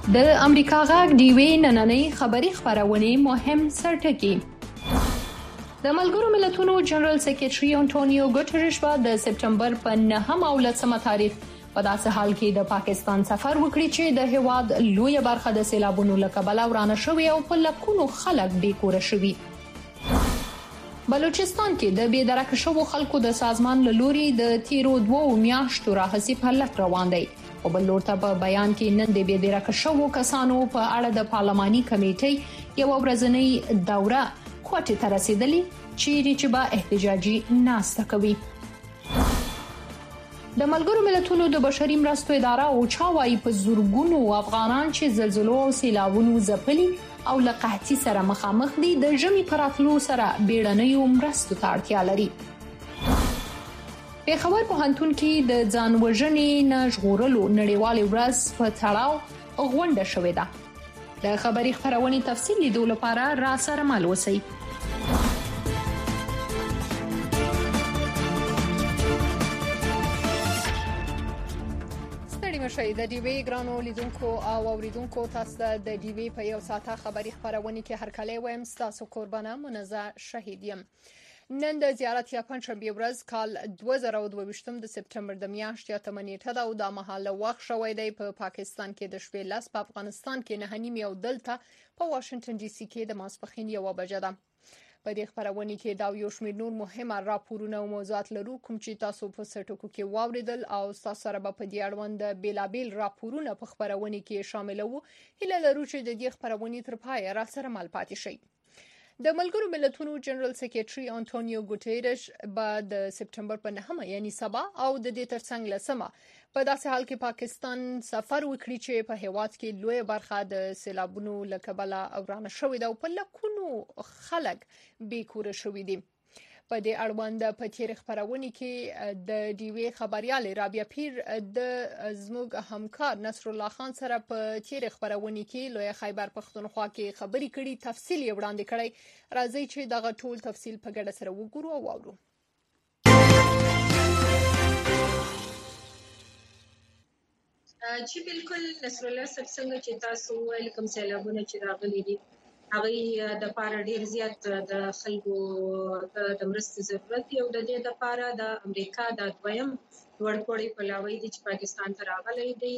د امریکا غاګ ډیوی نننۍ خبري خبرونه مهم سرټکی. د ملګرو ملتونو جنرال سیکریټري انټونیو ګوتریش د سپټمبر په 9 او 10 تاریخ په داسې حال کې د پاکستان سفر وکړي چې د هواد لویه برخه د سیلابونو له کبله ورانه شوې او په لکونو خلک بیکوره شوي. بلوچستان کې د بېدرکه شوو خلکو د سازمان له لوري د تیرو 2 میاشتو راهیسې په لټ روان دی. او بل لور ته په بیان کې نن د بېدرکه شوو کسانو په اړه د پارلماني کمیټې یو ورځنی دوره کوټه ته رسیدلې چې به احتجاجي ناسته کوي. د ملګرو ملتونو د بشري مرستو اداره او چاوي په زورګونو افغانان چې زلزلو او سیلابونو ځپلي او له قحطۍ سره مخامخ دي د ژمي پراتلو سره بیړنیو مرستو ته اړتیا لري. پیښور پوهنتون کې د ځان وژنې نه ژغورلو نړیوال ورځ په تړاو غونډه شوې ده. د خبري خبرونې تفصیل لیدو لپاره را سره مل اوسئ. شي د ډیوی ګرانو لیدونکو او اوریدونکو تاسو د ډیوی په یو ساعته خبري خبرونه کې هر کله وایم تاسو قربانه منزه شهید یم. نن د زیارت یا پنځشنبه ورځ کال 2022 د سپټمبر د میاشتې 8 نیټه دا او د محله وخت شوې دی په پاکستان کې د شپې لاس په افغانستان کې نه نیم یو دلته په واشنگټن ډي سي کې د ماسپخین یو بجه ده. په دې خبرونه کې دا یو شمېر نور مهمه راپورونه او موضوعات لرو کوم چې تاسو په سرټکو کې واوریدل او تاسو سره په دې اړوند بیلابل راپورونه په خبرونه کې شامل وو. هله لرو چې د دې خبرونه تر پای را سره مل پاتې شي. د ملګرو ملتونو جنرال سیکریټري انټونیو ګوتریش به د سپټمبر په 9 یعنی سبا او د دې ترڅنګ لسمه په داسې حال کې پاکستان سفر وکړي چې په هواد کې لوی برخه د سیلابونو له کبله ورانه شوې ده او په لکونو خلک بیکوره شوي دي. په دې اړوند په تیر خبرونه کې د ډیوی خبريال رابعه پیر د زموږ همکار نصر الله خان سره په تیر خبرونه کې لوی خیبر پښتونخوا کې خبري کړي تفصیل یې وړاندې کړي. راځي چې دغه ټول تفصیل په ګډه سره وګورو او واورو. چې بالکل نصر الله صاحب څنګه چې تاسو ویل کوم سیلابونه چې راغلي دي هغه د پاره ډیر زیات د خلکو د مرستې ضرورت دی او د دې لپاره د امریکا د دویم ورکوړی پلاوی دی چې پاکستان ته راغلی دی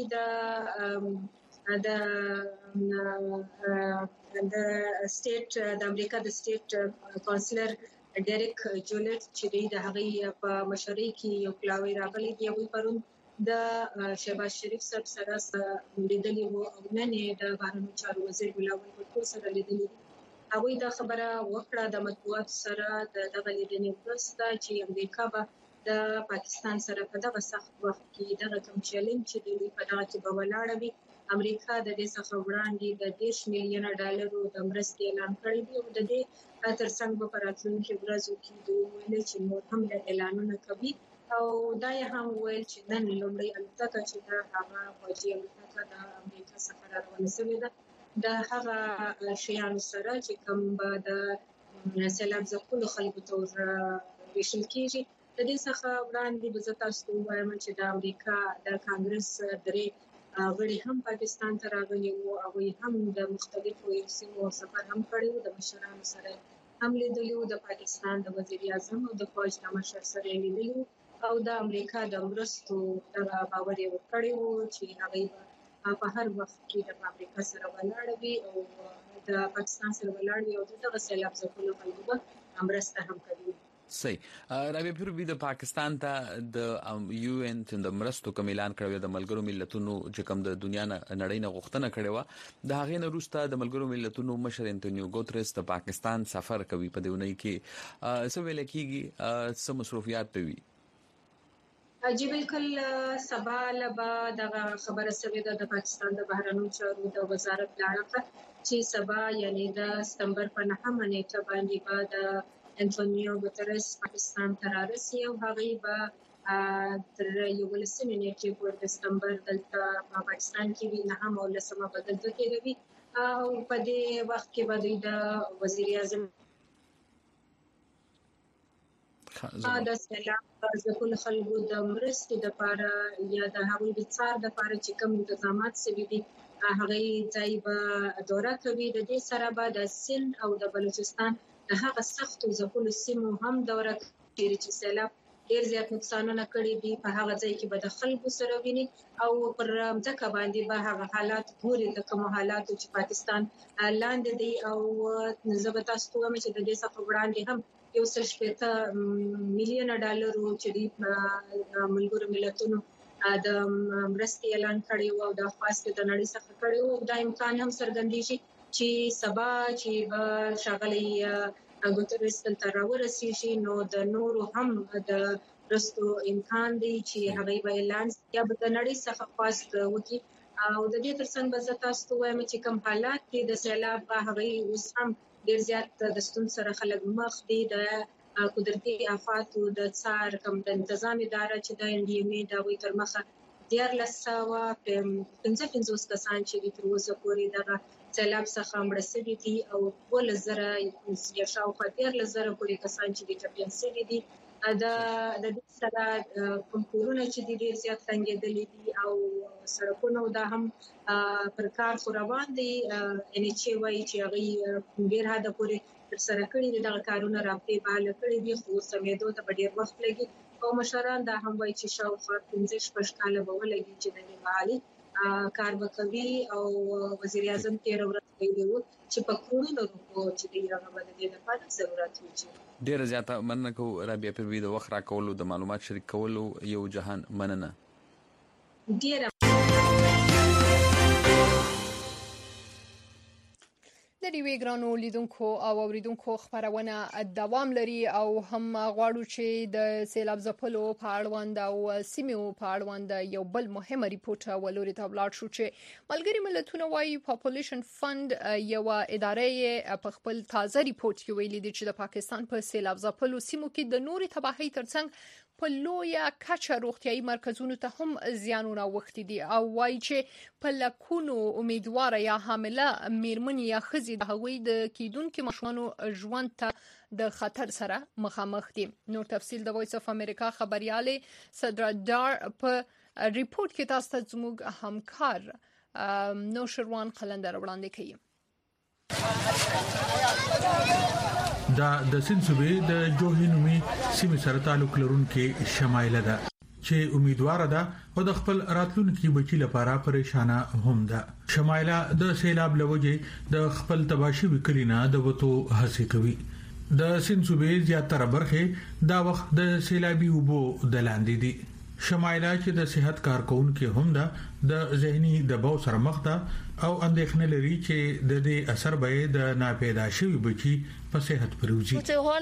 د سټیټ د امریکا د سټیټ کونسلر ډیریک جولټ چې د هغه په مشورې کې یو پلاوی راغلی دی او پرون د شهباز شریف صاحب سره لیدلې وو او نن د بهرنیو چارو وزیر بلاول بھټو سره لیدلې. هغوی دا خبره وکړه د مطبوعات سره دغه لیدنې وروسته چې امریکا به د پاکستان سره په دغه سخت وخت کې دغه کوم چیلنج چې دوی په دغه کې به ولاړ وي امریکا د دې څخه وړاندې د 10 میلیونه ډالرو د مرستې اعلان کړی دی او د دې ترڅنګ په راتلونکي ورځو کې دوی ویل چې نور هم اعلانونه کوي او دا یې هم ویل چې نن لومړی الوتکه چې دا هغه فوجي الوتکه د امریکا څخه راغلې شوې ده د هغه شیانو سره چې کوم به د سیلاب ځپلو خلکو ته ویشل کېږي. د دې څخه وړاندې به زه تاسو ته ووایم چې د امریکا د کانګرس درې غړي هم پاکستان ته راغلي وو. هغوی هم د مختلفو سیمو سفر هم کړی وو، د مشرانو سره هم لیدلي وو، د پاکستان د وزیر اعظم او د فوج د مشر سره یې لیدلي وو او د امریکا د مرستو دغه باور یې ورکړی وو چې هغوی په هر وخت کې د امریکا سره ولاړ وي او د پاکستان سره ولاړ وي او دغه سیلاب ځپلو خلکو به مرسته هم کوي. صحیح. رابعه پیر د پاکستان ته د یو ان د مرستو کوم اعلان کړی د ملګرو ملتونو چې کوم د دنیا نړۍ نه غوښتنه کړې و د هغې نه وروسته د ملګرو ملتونو مشر انټونیو ګوتریش د پاکستان سفر کوي په دې ونې کې څه ویل کېږي څه مصروفیات به وي؟ جی بالکل سبا لبا دغه خبره سوي ده د پاکستان د بهرنیو چارو د وزارت لاړه چې سبا یعنی د سپتمبر په 9 نیټه باندې به د انټونیو ګوتریش پاکستان ته رارسي او هغه به تر 11 نیټې پورې د سپتمبر دلته په پاکستان کې وي 9 او 10 به دلته تیروي او په دې وخت کې به د وزیر اعظم د سیلاب ځپلو خلکو د مرستې لپاره یا د هغوی د څار لپاره چې کوم انتظامات شوي دي هغه ځای به دوره کوي. د دې سره به د سند او د بلوچستان هغه سختو ځپلو سیمو هم دوره کوي چې سیلاب ډیر زیات نقصانونه کړي دي. په هغه ځای کې به د خلکو سره ویني او پر ځکه باندې به هغه حالات ګوري د کوم حالاتو چې پاکستان لاندې دی. او زه تاسو ته وایم چې د دې څخه وړاندې هم $1.8 میلیون چې د ملګرو ملتونو د مرستې اعلان کړی او د خاص د نړۍ څخه کړی او د امکان هم څرګندېږي چې سبا چې به شاغلي ګوتریس دلته راورسیږي نو د نورو هم د رستو امکان دی چې هغه به اعلان یا به د نړۍ څخه خاص وکړي. او د دې ترڅنګ به تاسو ته وایم چې کوم حالات دي د سیلاب هغه اوس هم ډیر زیات د ستون سره خلک مخ دي. د قدرتي آفاتو د څار کوم د تنظیم اداره چې د NDMA د وی تر مخه 1550 کسان چې تر اوسه پورې د سیلاب څخه مړ شوي دي او 2000 یا شاوخوا 13,000 پورې کسان چې ټپيان شوي دي. د دې سره کوم کورونه چې ډیر زیات تنګېدلي دي او سړکونه دا هم پر کار خو روان دي. NHA وايي چې هغه ډیر حد پورې تر سره کړي دي دغه کارونه راپې بحاله کړي دي خو سمېدو ته ډیر وخت لګي او مشران دا هم وايي چې شاوخوا 15 کاله به ولګي چې د بحالي کار وکوي. او وزیر اعظم تیر ورځ ویلي و چې په کورونو روپو چې د هغه باندې لپاره ضرورت وي. ډیر زیاته مننه کو رابعه پروي د وخت را کولو د معلومات شریک کولو یو جهان مننه. ډیر د دې ګرانو لیدونکو او اوریدونکو خبرونه دوام لري او هم غواړو چې د سیلاب ځپلو په اړوند او سیمو په اړوند یو بل مهمه ریپورت ولوري ته ولاړ شو چې ملګری ملتونه وايي پاپولیشن فند یو ادارې په خپل تازه ریپورت کې ویلي دي چې د پاکستان په سیلاب ځپلو سیمو کې د نوري تباهي ترڅنګ په لویه کچه روغتيایي مرکزونو ته هم زیانونه وختي دي او وايي چې په لکونو امیدوار یا حامله میرمنې یا ښځې د هغوی د کیدونکو ماشومانو ژوند ته د خطر سره مخامخ دي. نور تفصیل د وایس اف امریکا خبرياله صدردار په ریپورت کې تاسو ته زموږ همکار نوشروان قلندر وړاندې کوي. د سند صوبې د جوهینومي سیمې سره تعلق لرونکي شمایله ده چې امیدوار ده او د خپل راتلونکي بچی لپاره پریشانه هم ده. شمایله د سیلاب لوجې د خپل تباشي وکلینا د وته هڅه کوي. د سند صوبې زیاتره برخه دا وخت د سیلابي وبو د لاندې دي. شمایله چې د صحت کارکونکو هم ده د ذهني دباو سره مخ ده او اندېښنه لري چې د دې اثر به د ناپیدا شوی بچی په صحت پروزي.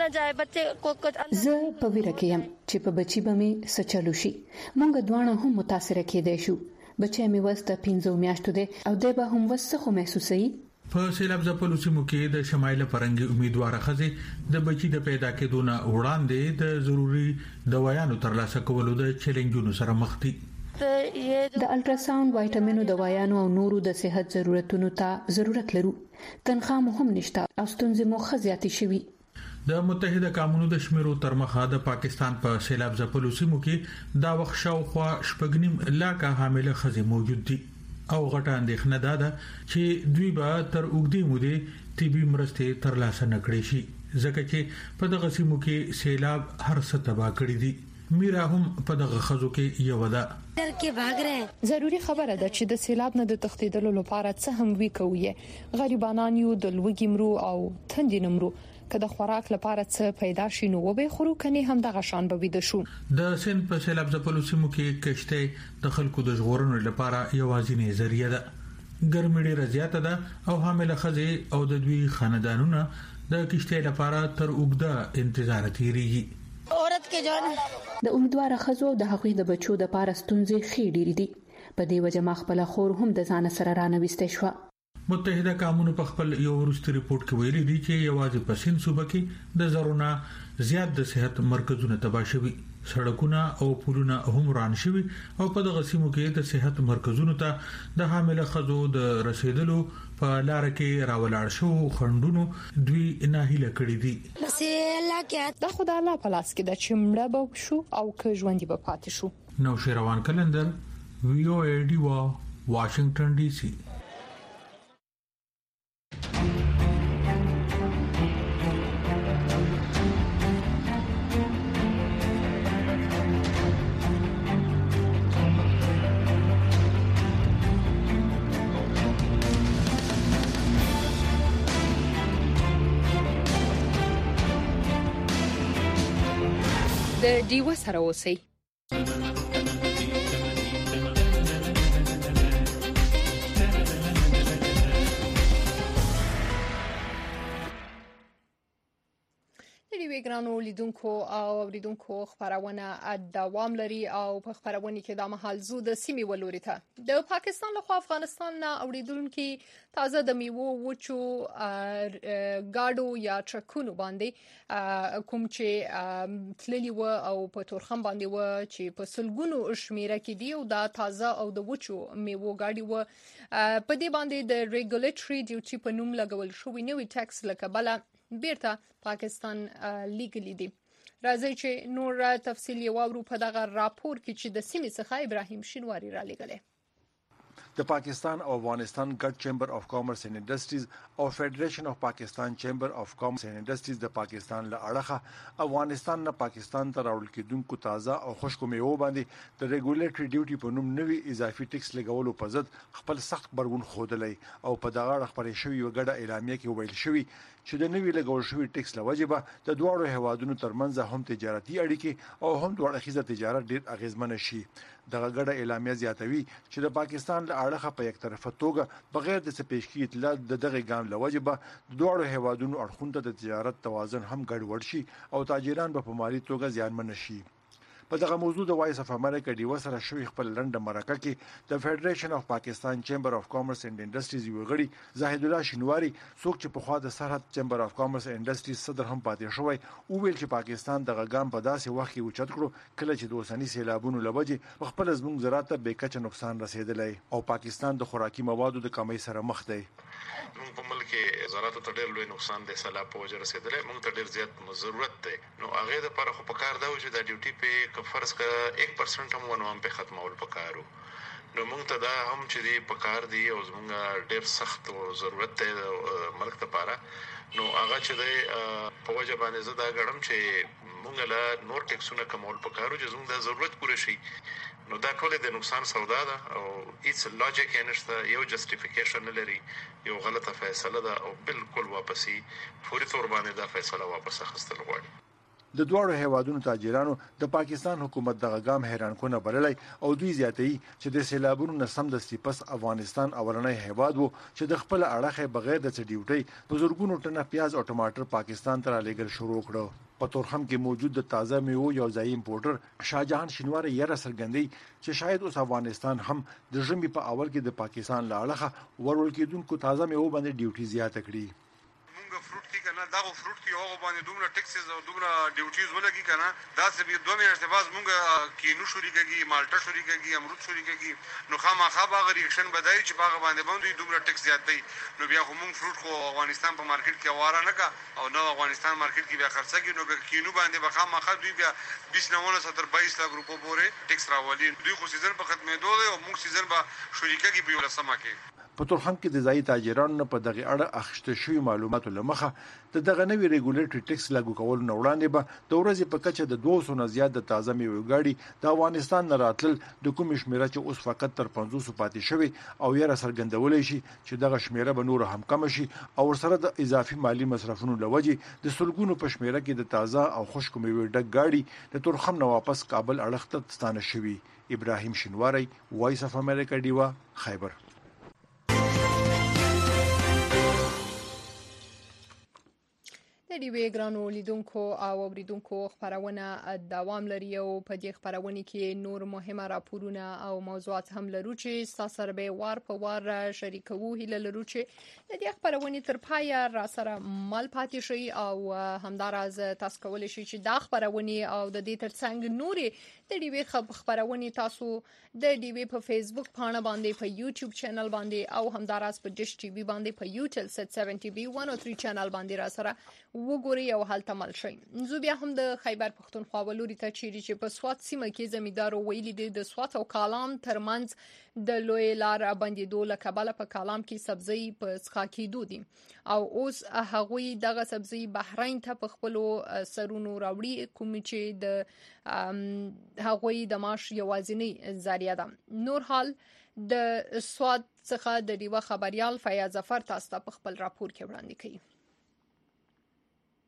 زه په ویره کې يم چې په بچی به مې سچلو شي. مونږ دوانه هم متاثر کېدای شو. بچی مې وسته 15 میاشتو ده او د به هم وسخه محسوسي. په سیلاب ځپلو سیمو کې د شمایله پرنګي امیدوار خزه د بچی د پیدا کېدو نه وړاندې د ضروری دوايانو ترلاسه کولو د چیلنجونو سره مخ دي. د الټراساوند وایټامینو دوايانو او نورو د صحت ضرورتونو ته ضرورت لرو. تنخواه مو هم نشته او ستونزې مو خزياتي شوي. د متحده قومونو د شمیرو تر مخه د پاکستان په سیلاب ځپلو سیمو کې دا وخت شاوخوا 8.5 لاکه حامله خزې موجود دي او غټه اندېښنه ده چې دوی به تر اوږدې مودې طبي مرستې ترلاسه نکړي شي ځکه چې په دغه سیمو کې سیلاب هر څه تباہ کړی دي. میرا هم په دغه خزو کې یو ده. ضروری خبره ده چې د سیلاب نه د تخته لپاره څه هم وی کوي. غریبانان یو د لوګي مرو او تندې نمرو که د خوراک لپاره څه پیدا شي نو وبې خورو کني هم دغه شان به وید شو. د سند په سیلاب ځپلو سیمو کې کشته د خلکو د ژغورنې لپاره یوازینی ذریعہ ده. ګرمي ډیره زیاته ده او حامله خزې او د دوی خاندانونه د کشته لپاره تر اوږده انتظار تیریږي. عورت کې جوړ د امیدوار خزو د هغوی د بچو د پارستونځي خې ډیری دي. په دې وجه ما خپل خور هم د ځان سره رانويسته شو. متحده قومونو په خپل یو ورستي ریپورت کې ویلي دي چې یوازې په سند صوبه کې د زرونه زیات د صحت مرکزونه تباه شوي. سړکونه او پلونه هم وران شوي او په دغه سیمو کې د صحت مرکزونو ته د حامله خزو د رسیدلو په لار کې راولاړ شو خندونو دوی ناهیله کړی دي. بس الله کې د خدای الله په لاس کې د چمړه به شو او که ژوندۍ به پاتې شو. نو شیروان کلندر ویو ایډیوا واشنگټن ډي سي. د ډیوه سره اوسئ. د ګرانو لیدونکو او اوریدونکو خبرونه دوام لري او په خبرونه کې د محل زو د سیمې ولوري ته د پاکستان له خوا افغانستان نه اوریدونکو تازه د میوو وچو گاډو یا ټرکونو باندې کوم چې تللی و او په تورخم باندې و چې په سلګونو شمیره کې دی او دا تازه او د وچو میوو گاډي و په دې باندې د ریګولیټری ډیوټي په نوم لګول شوی نوې ټیکس لکبله بیرته پاکستان لیګلی دی. راځي چې نور تفصیل یې واورو په دغه راپور کې چې د سیمې څخه ابراهیم شینواری را لګلې. د پاکستان او افغانستان ګډ چیمبر اف کامرس اینڈ انډستریز او فدریشن اف پاکستان چیمبر اف کامرس اینڈ انډستریز د پاکستان له اړخه افغانستان نه پاکستان ته راوړل کېدونکو تازه او خشکو میوو باندې د ریګولیټری ډیوټي په نوم نوې اضافي ټیکس لګولو په ضد خپل سخت غبرګون خوده او په دغه اړه خبرې شوې وګړه اعلامیه کې ویل شوی چې د نوې لګول شوی ټیکس لوجبه د دوه هیوادونو ترمنځ هم تجارتي اړیکې او هم دوه اړخیزه تجارت ډیر اغیزمن شي. دغه غړه اعلامیه زیاتوي چې د پاکستان له اړخه په یک طرفه توګه بغیر د سپېشکی اطلاع د دغه ګام لوجبه د دوه هیوادونو اړخونته د تجارت توازن هم ګډوډ شي او تاجران په مالي توګه زیانمن شي. په دغه موضوع د وایس اف امریکا ډیو سره شوی خپل لنډه مرکه کې د فدریشن اف پاکستان چیمبر اف کامرس اینڈ انډستریز یو غړي زاهد الله شینواری څوک چې په خوا د سرحد چیمبر اف کامرس اینڈ انډستریز صدر هم پاتې شوی او ویل چې پاکستان دغه ګام په داسې وخت کې اوچت کړو کله چې د اوسنی سیلابونو لوجه خپل زموږ زراعت ته بیکچ نقصان رسیدلی او پاکستان د خوراکي موادو د کمی سره مخ دی. موږ په ملک کې زراعت ته ډېر لوی نقصان دی، سیلاب په وجه رسیدلی، موږ ته ډېر زیات ضرورت دی. نو هغه د لپاره خو په کار دا و چې د ډیوټي په فرض کا 1% هم ونوم په ختمول پکارو. نو موږ ته دا هم چې دی په کار دی او موږ ډېر سخت او ضرورت دی د ملک لپاره. نو هغه چې دی په وجه باندې زه دا غړم چې موږ له نور ټیکسونه کمول پکارو چې زموږ د ضرورت پوره شي. نو دا ټول د نقصان سودا ده او هیڅ لاجیک نشته، یو جسټیفیکیشن نه لري، یو غلطه فیصله ده او بالکل واپسی فوري تور باندې دا فیصله واپس اخیستل غواړي. د دوه هیوادونو تاجرانو د پاکستان حکومت دغه ګام حیران کونه بللی او دوی زیاتوي چې د سیلابونو نسم د سپس افغانستان اولنۍ هیواد وو چې د خپل اړخه بغیر د ډیوټي بزرګونو ټنه پیاز او ټماټر پاکستان ته لېږل شروع کړو. په تورخم کې موجود د تازه میوو یو ځای امپورټر شاهجهان شینواری یې راڅرګندوي چې شاید اوس افغانستان هم د ژمي په اول کې د پاکستان له اړخه ورول کېدونکو تازه میوو باندې ډیوټي زیاته کړي. فروټ کې کنه دا فروټ کې هغه باندې دومره ټیکسز او دومره ډیوټیز ولګي کنه دا څه به 2 میاشتې بعد مونږ کینو شوري کوي، مالټا شوري کوي، امرود شوري کوي. نو خامخا باغ ریاکشن بدای چې باغ باندې باندې دومره ټیکس زیات دی. نو بیا خو مونږ فروټ خو افغانستان په مارکیټ کې واره نه کا او نو افغانستان مارکیټ کې بیا خرڅه کوي. نو کینو باندې به خامخا دوی بیا 20 نه 22 لک روپو پورې ټیکس راولي. دوی خو سیزن په ختمېدو دی او مونږ سیزن به شوري کوي په ولسمه کې. په تورخم کې د ځای تاجرانو په دغه اړه اخیسته شوی معلوماتو لمخه د دغه نوې ریګولیټری ټیکس لاګو کول نو وړاندې به د ورځې په کچه د 200 نه زیات د تازه میوه ګاډي د افغانستان نه راتلل د کوم شمیره چې اوس فقط تر 500 پاتې شوی او یې را څرګندولې شي چې دغه شمیره به نور هم کم شي او سره د اضافي مالی مصرفونو لوجه د سلګونو په شمیره کې د تازه او خشک میوه ډک ګاډي د تورخم نه واپس کابل اړخ ته ستانه شوی. ابراهیم شینواری، وایس اف امریکا ډیوا، خیبر. د ډیوی ګرانو لیدونکو او اوریدونکو خبرونه دوام لري او په دې خبرونه کې نور مهمه راپورونه او موضوعات هم لرو چې تاسو سره به وار په وار شریکو هله لرو چې د دې خبرونه تر پای را سره مل پاتې شي او همداراز تاسو کولای شئ چې دا خبرونه او د دې ترڅنګ نوري د ډیوی خبرونه تاسو د ډیوی په فیسبوک پاڼه باندې په یوټیوب چینل باندې او همداراز په ډیش ټي وي باندې په یوټل سټ 70 بي 103 چینل باندې را سره وګوري او حالت عمل شي. زه بیا هم د خیبر پښتونخوا ولوري ته چیرې چې په سوات سیمه کې زمیدارو ویلي دي د سوات او کالام ترمنځ د لوی لار باندې دوله کبله په کالام کې سبزی په څخه کېدو دي او اوس هغوی دغه سبزی بحرین ته په خپل سرونو راوړي کوم چې د هغوی د معاش یوازینی ذریعہ ده. نور حال د سوات څخه د ډیوه خبريال فیاض ظفر تاسو په خپل راپور کې وړاندې کړي.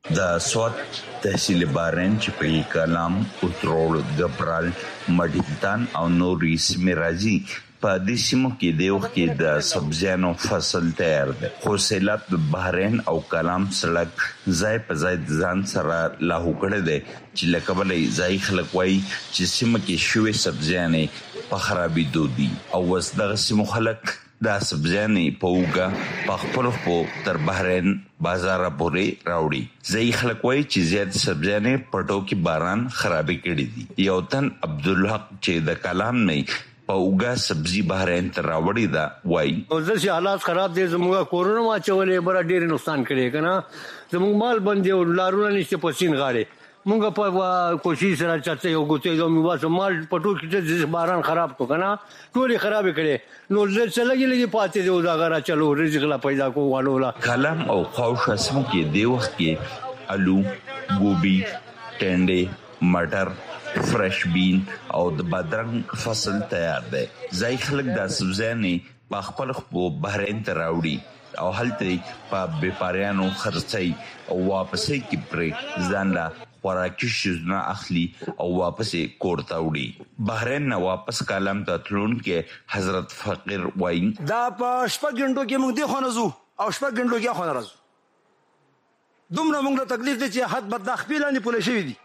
د سوات تحصیل بارین چې په کلام اوترول ګبرال مډیتان او نوري سیمراجي په دې سیمو کې د وخت کې د سبزیانو فصل تیار دی. خو سیلاب د بحرین او کلام سړک ځای په ځای ځان سره لاهو کړی دی چې لکه بلې ځای خلک وایي چې سیمه کې شوې سبزیانې په خرابېدو دي او اوس دغه سیمو خلک دا سبزیانې په اوږه په خپلو پښو تر بحرین بازار پورې راوړي. ځای خلک وایي چې زیات سبزیانې په ټوکو کې باران خرابې کړي دي. یو تن عبدالحق چې د کلام نه په اوږه سبزي بحرین ته راوړي دا وایي اوس حالات خراب دي. زموږ کورونا واچولې بره ډېر نقصان کړي کنه. زموږ مال باندې او لارونه نشته پسین غاړي. مونږ په کوشش سره چاته یو ګوتې دومره واسه مال پټو کې باران خراب کو کنه ټولې خراب کړي. نو زه لګي پاتې دی دا غره چلو رزق لا پیدا کو والولا. کلام او خوش اسمو کې دی وخت کې الو ګوبي ټنډه مټر فرش بین او د بادرنګ فصل تیار دی. ځای خلک د سبزیانې په خپل خو بحرین ته راوړي او هلته په بیپاریانو خرڅي او واپسې کې پرې ځان لا خوراکي شیزونه اخلي او واپسې کور ته وړي. بحرین نه واپس کلام ته تلون کې حضرت فقیر وایي دا په شپږ غنټو کې موږ دی خونزو او شپږ غنټو کې خون راځو. دومره موږ له تکلیف دي چې حد بد خپل نه پوله شوی دي.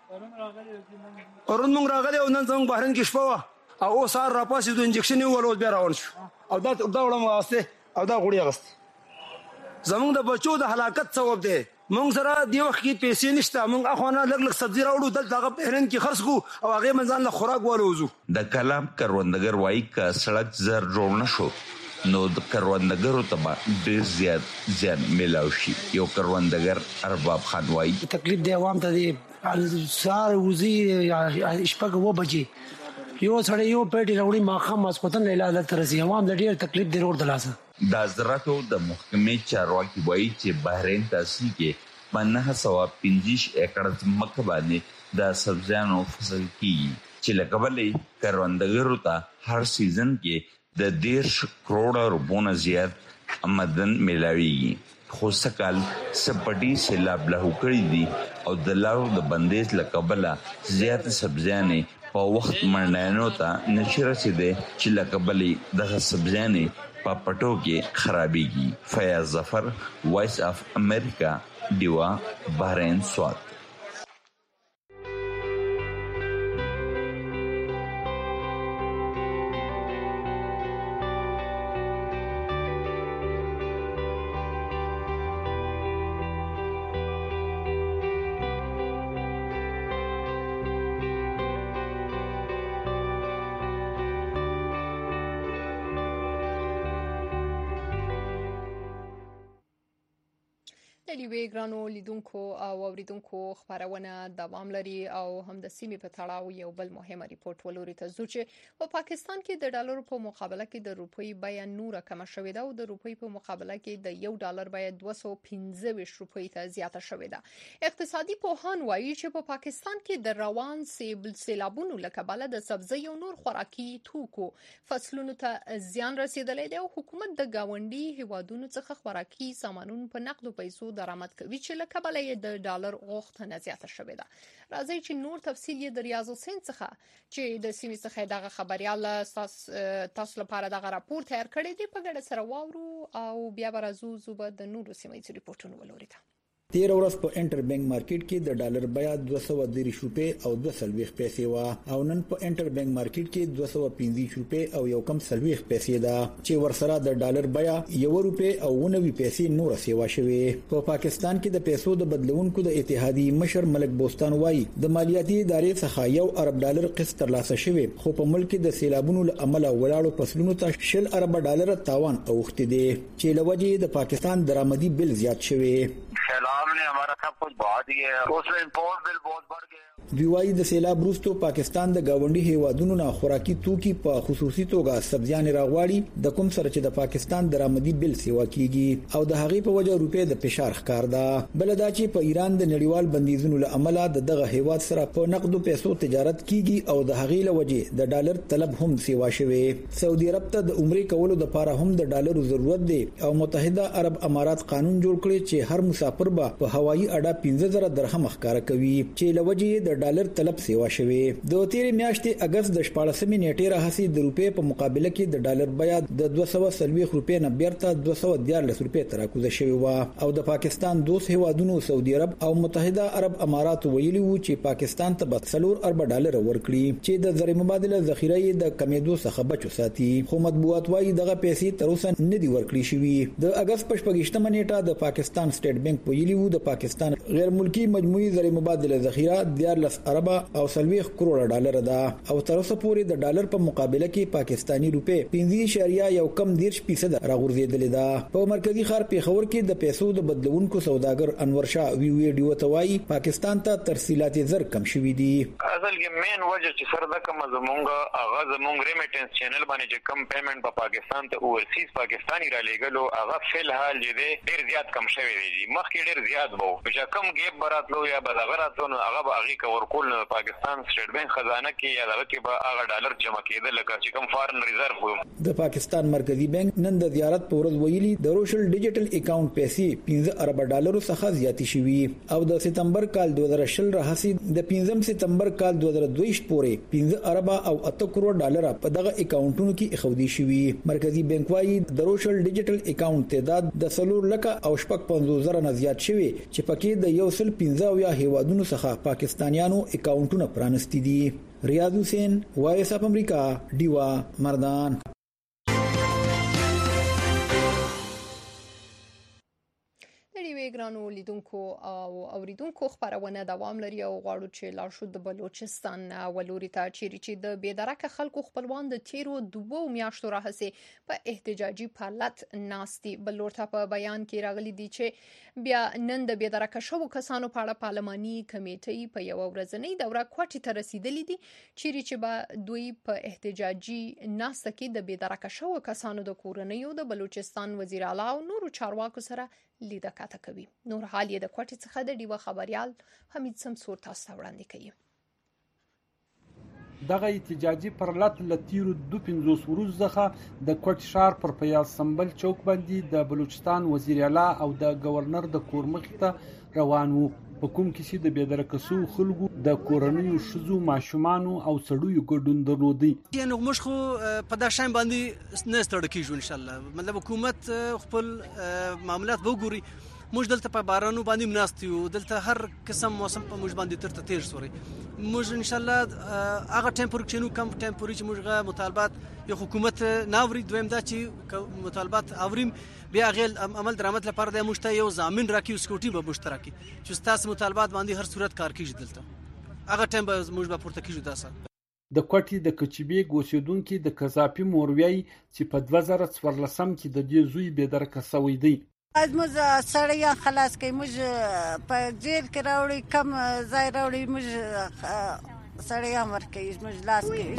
ورن موږ راغلي او نن څنګه بحرین کې شپه او سار را پاسې د انجکشن یو ولول بیا راون شو او دا وړم واسطه او دا غوړی غست. زمونږ د بچو د هلاکت سبب دی. مونږ سره دی وخت کې پیسې نشته. مونږ اخوانه لګ سبزی راوړو دلته هغه بحرین کې خرڅ کو او هغه منځان له خوراک والوزو. د کلام کروندګر وایي ک سړک زر جوړ نشو نو د کروندګرو ته ډېر زیات ځان ملاوي شي. یو کروندګر ارباب خان وایي تکلیف دی عوام ته دی سار وزي شپږ و بجې یو سړی یو پیټي راوړي ماخام ماسپتن علاج ترسي عوام د ډېر تکلیف دی ورته لاسه. د زراعتو د محکمې چارواکي وایي چې بحرین تحصیل کې په 925 ایکړ ځمکه باندې د سبزیانو فصل کیږي چې لکه بلې کروندګرو ته هر سیزن کې د 10 کروڑ روپونه زیات آمدن ملاويږي. خو سکال سپټي سیلاب له کړی دي او د لارو د بندیز لکه بل زیات سبزیانې په وخت منډانو ته نشي رسیدي چې لکه بلې د سبزیانې په پټو کې خرابېږي. فیاض ظفر وایس اف امریکا دیوا بحرین سوات. لیوی ګرانو لیدونکو او اوریدونکو خبرونه دوام لري او هم د سیمې په تړاو یو بل مهمه ریپورت ولوري ته ځو چې په پاکستان کې د ډالر په مقابله کې د روپۍ بیه نور کم شوې ده او د روپۍ په مقابله کې د $1 بیه 215 روپۍ ته زیاته شوې ده. اقتصادي پوهان وایي چې په پاکستان کې د روان سیلابونو له کبله د سبزی او نور خوراکي توکو فصلونو ته زیان رسیدلی دی او حکومت د گاونډي هیوادونو څخه خوراکي سامانونو په نقدو پیسو درآمد کوي چې له کبله یې د ډالر غوښتنه زیاته شوې ده. راځي چې نور تفصیل یې د ریاض حسین څخه چې د سیمې څخه دغه خبريال تاسو لپاره دغه راپور تیار کړی دی په ګډه سره واورو او بیا برازو زوبه د نورو سیمې ریپورتونو ولوري. 13 ورځ په انټر بانک مارکیټ کې د ډالر بیه 230 روپے او 240 پیسې و او نن په انټر بانک مارکیټ کې 215 روپے او یو کم 40 پیسې ده چې ورسره د ډالر بیه 1 روپے او 90 پیسې نور سیوا شوې. په پاکستان کې د پیسو د بدلونکو د اتحادیې مشر ملک بوستان وایي د مالیاتي ادارې څخه $1 ارب قسط ترلاسه شوی خو په ملک کې د سیلابونو عمل ولاړو فصلونو ته $10 ارب تاوان اوښتي دي چې لوجه د پاکستان درآمدي بل زیات شوی. سیلاب نے ہمارا سب کچھ بہا دیا ہے. اس میں امپورٹ بل بہت بڑھ گیا. ویوای د سیلاب وروسته پاکستان د گاونډي هیوادونو نه خوراکي توکي په خصوصي توګه سبزیان راغواړي د کوم سره چې د پاکستان درآمدي بل سیوا کیږي او د هغې په وجه روپې د فشار ښکار ده. بل دا چې په ایران د نړیوال بندیزونو له امله دغه هیواد سره په نقدو پیسو تجارت کیږي او د هغې له وجه د ډالر طلب هم سیوا شوی. سعودي عرب ته د عمرې کولو لپاره هم د ډالرو ضرورت دی او متحده عرب امارات قانون جوړ کړی چې هر مسافر به په هوایي اډه 15000 درهم ښکار کوي چې لوجه د ډالر طلب سیوا شوی. د تیر میاشتې اگست د 14 نیټه راهسي د روپې په مقابله کې د ډالر بیا د 240 روپې نه بیرته 214 روپې ته راکوزه شوی و او د پاکستان دوست هیوادونو سعودي عرب او متحده عرب امارات ویلي وو چې پاکستان ته به 4 ارب ډالر ورکړي چې د زر مبادله ذخیره د کمیدو څخه بچو ساتي. خو مطبوعات وايي دغه پیسې تر اوسه نه دی ورکړي شوی. د اگست په 28 نیټه د پاکستان سټیټ بانک ویلي وو د پاکستان غیر ملکی مجموعي زر مبادله ذخیره 14 ارب او 40 کروڑ ډالر ده او تر اوسه پورې د ډالر په مقابله کې پاکستانی روپې 15.1% راغورځېدلې ده. په مرکزی ښار پیښور کې د پیسو د بدلونکو سوداګر انور شاه ویډیو توای پاکستان ته ترسیلات زر کم شوې دي. اصل کې مین وجه چې سره د کوم زمونږ ریمیټنس چینل باندې چې کم پیمنٹ په پاکستان ته اورسیز پاکستانی را لېګلو هغه فل حال دې ډیر زیات کم شوی دی. مخکې ډیر زیات وو چې کم ګیپ براتلو یا بدغراتلو هغه به هغه کور کول پاکستان سټیټ بانک خزانه کې یا دغه کې به هغه ډالر جمع کېدل لکه چې کم فارن ریزرو. د پاکستان مرکزی بانک نن د زیارت په ورځ ویلي د روشل ډیجیټل اکاونټ پیسې 15 ارب ډالر څخه زیاتې شوې او د سپتمبر کال 2020 راهسي د 15 سپتمبر کال 2022 پورې 15 ارب او 8 کروڑ ډالر په دغه اکاونټونو کې اخودي شوي. مرکزی بانک وايي د روشل ډیجیټل اکاونټ تعداد د 3 لک او 55,000 نه زیات شوی چې پکې د 115 یا هیوادونو څخه پاکستانیانو اکاونټونه پرانستي دي. ریاض حسین وایس اف امریکا دیوا مردان. ګرانو لیدونکو او اوریدونکو خبرونه دوام لري او غواړو چې لاړ شو د بلوچستان ولوري ته چې د بېدرکه خلکو خپلوان د تیرو 2 میاشتو راهسي په احتجاجي حالت ناستي. بلور ته په بیان کې راغلي دي چې بیا نن د بېدرکه شوو کسانو په اړه پارلماني کمیټې په یو ورځنۍ دوره کوټې ته رسیدلې دي چې به دوی په احتجاجي ناسته کې د بېدرکه شوو کسانو د کورنیو د بلوچستان وزیر اعلی او نورو چارواکو سره لیده کاته کوي. نور حال یې د کوټې څخه د ډیوه خبريال حمید سمسور تاسو وړاندې کوي. دغه احتجاجي پرلط لتیرو 250 ورځ څخه د کوټ شهر پر پیاز سمبل چوک باندې د بلوچستان وزیر اعلی او د گورنر د کورمخ ته روان وو. په کوم کې چې د بېدرکسو خلکو د کورنیو شذو ماشومانو او سړیو ګډون درلودي. یعنی موږ خو په دا شاین باندې نه ستړي کیږو ان شاء الله. مطلب حکومت خپل معاملات وګوري. موږ دلته په بارانو باندې مناستیو دلته هر قسم موسم په موږ باندې تر تیر سوري. موږ ان شاء الله هغه ټیمپور چې نو کم ټیمپوري چې موږ مطالبات یو حکومت ناوري دویم دا چې مطالبات اوریم بیا غیل عمل درآمد لپاره د موږ ته یو ضامن راکې او سکیورټي به مشترکي چې تاسو مطالبات باندې هر صورت کار کیږي دلته هغه ټیم به موږ به پورته کیږو. تاسو د کوټې د کچبیګ اوسیدونکو د قذافي موروي چې په 2014 کې د دې زوی بېدرکه سوی دی. از موږ سړی خلاص کوي موږ په جیل کې راوړي کم ځای راوړي موږ سړی امر کوي موږ لاس کوي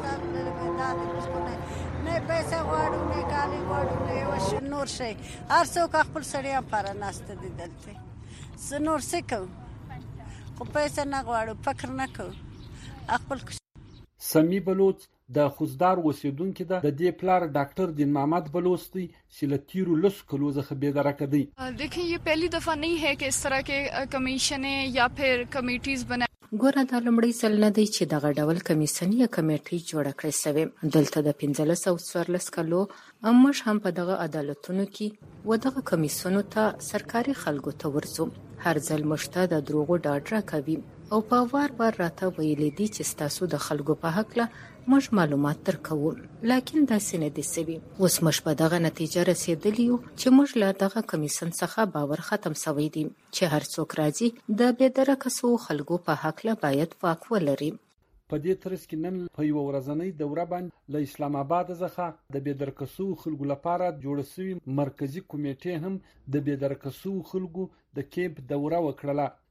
نه پیسې غواړو نه کالي غواړو نه وش نور شي هر څوک خپل سړی لپاره ناشته دي دلته سنور سکو خو پیسې نه غواړو فکر نه کوو خپل. سمی بلوچ د خوزدار اوسیدونکو د دې پلار ډاکټر دین محمد بلوچ دی چې له تیرو لس کلو څخه بېدرکه دی. دیکھیں یہ پہلی دفعہ نہیں ہے کہ اس طرح کے کمیشنیں یا پھر کمیټیز بنا ګوره دا لومړی ځل نه دی چې دغه ډول کمیسن یا کمیټې جوړه کړې سوې. دلته د 1514 کلو موږ هم په دغه عدالتونو کې و دغه کمیسونو ته سرکاري خلکو ته ورځو. هر ځل موږ ته د دروغو ډاډ راکوي او په وار راته ویلې دي چې تاسو د خلکو په حق له موږ معلومات درکوو لکن داسې نه دي سوي. اوس موږ په دغه نتیجه رسیدلی یو چې موږ له دغه کمیسن څخه باور ختم شوی دی چې هر څوک راځي د بېدرکسو خلکو په حق له باید واک ولري. په دې ترڅ کې نن په یو ورځنۍ دوره باندې له اسلام آباد څخه د بېدرکسو خلکو لپاره جوړ شوی مرکزی کمیټې هم د بېدرکسو خلکو د کیمپ دوره وکړه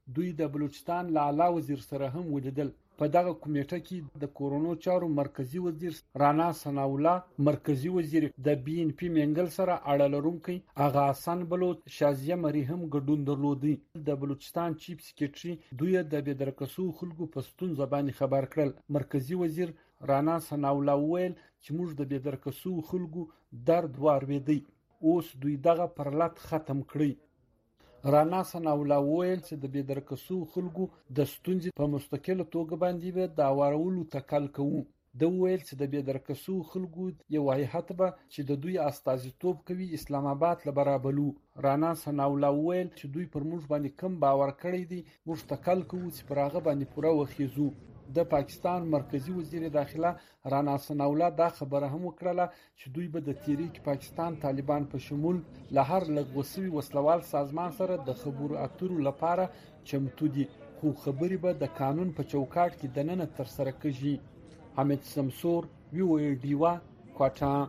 دوی د بلوچستان له اعلی وزیر سره هم ولیدل. په دغه کمیټه کې د کورونو چارو مرکزی وزیر رانا ثناء الله، مرکزی وزیر د بي ان پی منګل سره اړه لرونکي آغا حسن بلوچ، شازیه مری هم ګډون درلودي. د بلوچستان چیف سکریټري دوی د بېدرکسو خلکو په ستونزه باندې خبر کړل. مرکزی وزیر رانا ثناء الله وویل چې موږ د بېدرکسو خلکو درد واورېدی، اوس دوی دغه پرلط ختم کړی. رانا ثناء الله وویل چې د بېدرکسو خلکو د ستونزې په مستقله توګه باندې به د اورولو تکل کوو. د ویل چې د بېدرکسو خلکو یو هیئت به چې د دوی استازیتوب کوي اسلام آباد له برابلو. رانا ثناء الله وویل چې دوی پر موږ باندې کم باور کړی دی، موږ تکل کوو چې پر هغه باندې پوره وخیزو. د پاکستان مرکزی وزیر داخله رانا ثناء الله دا خبره هم وکړه چې دوی به د تحریک پاکستان طالبان په شمول له هر لغوه شوي وسلوال سازمان سره د خبرو اترو لپاره چمتو دي، خو خبرې به د قانون په چوکاټ کې دننه ترسره کیږي. حمید سمسور، VOADیوا، کوټا.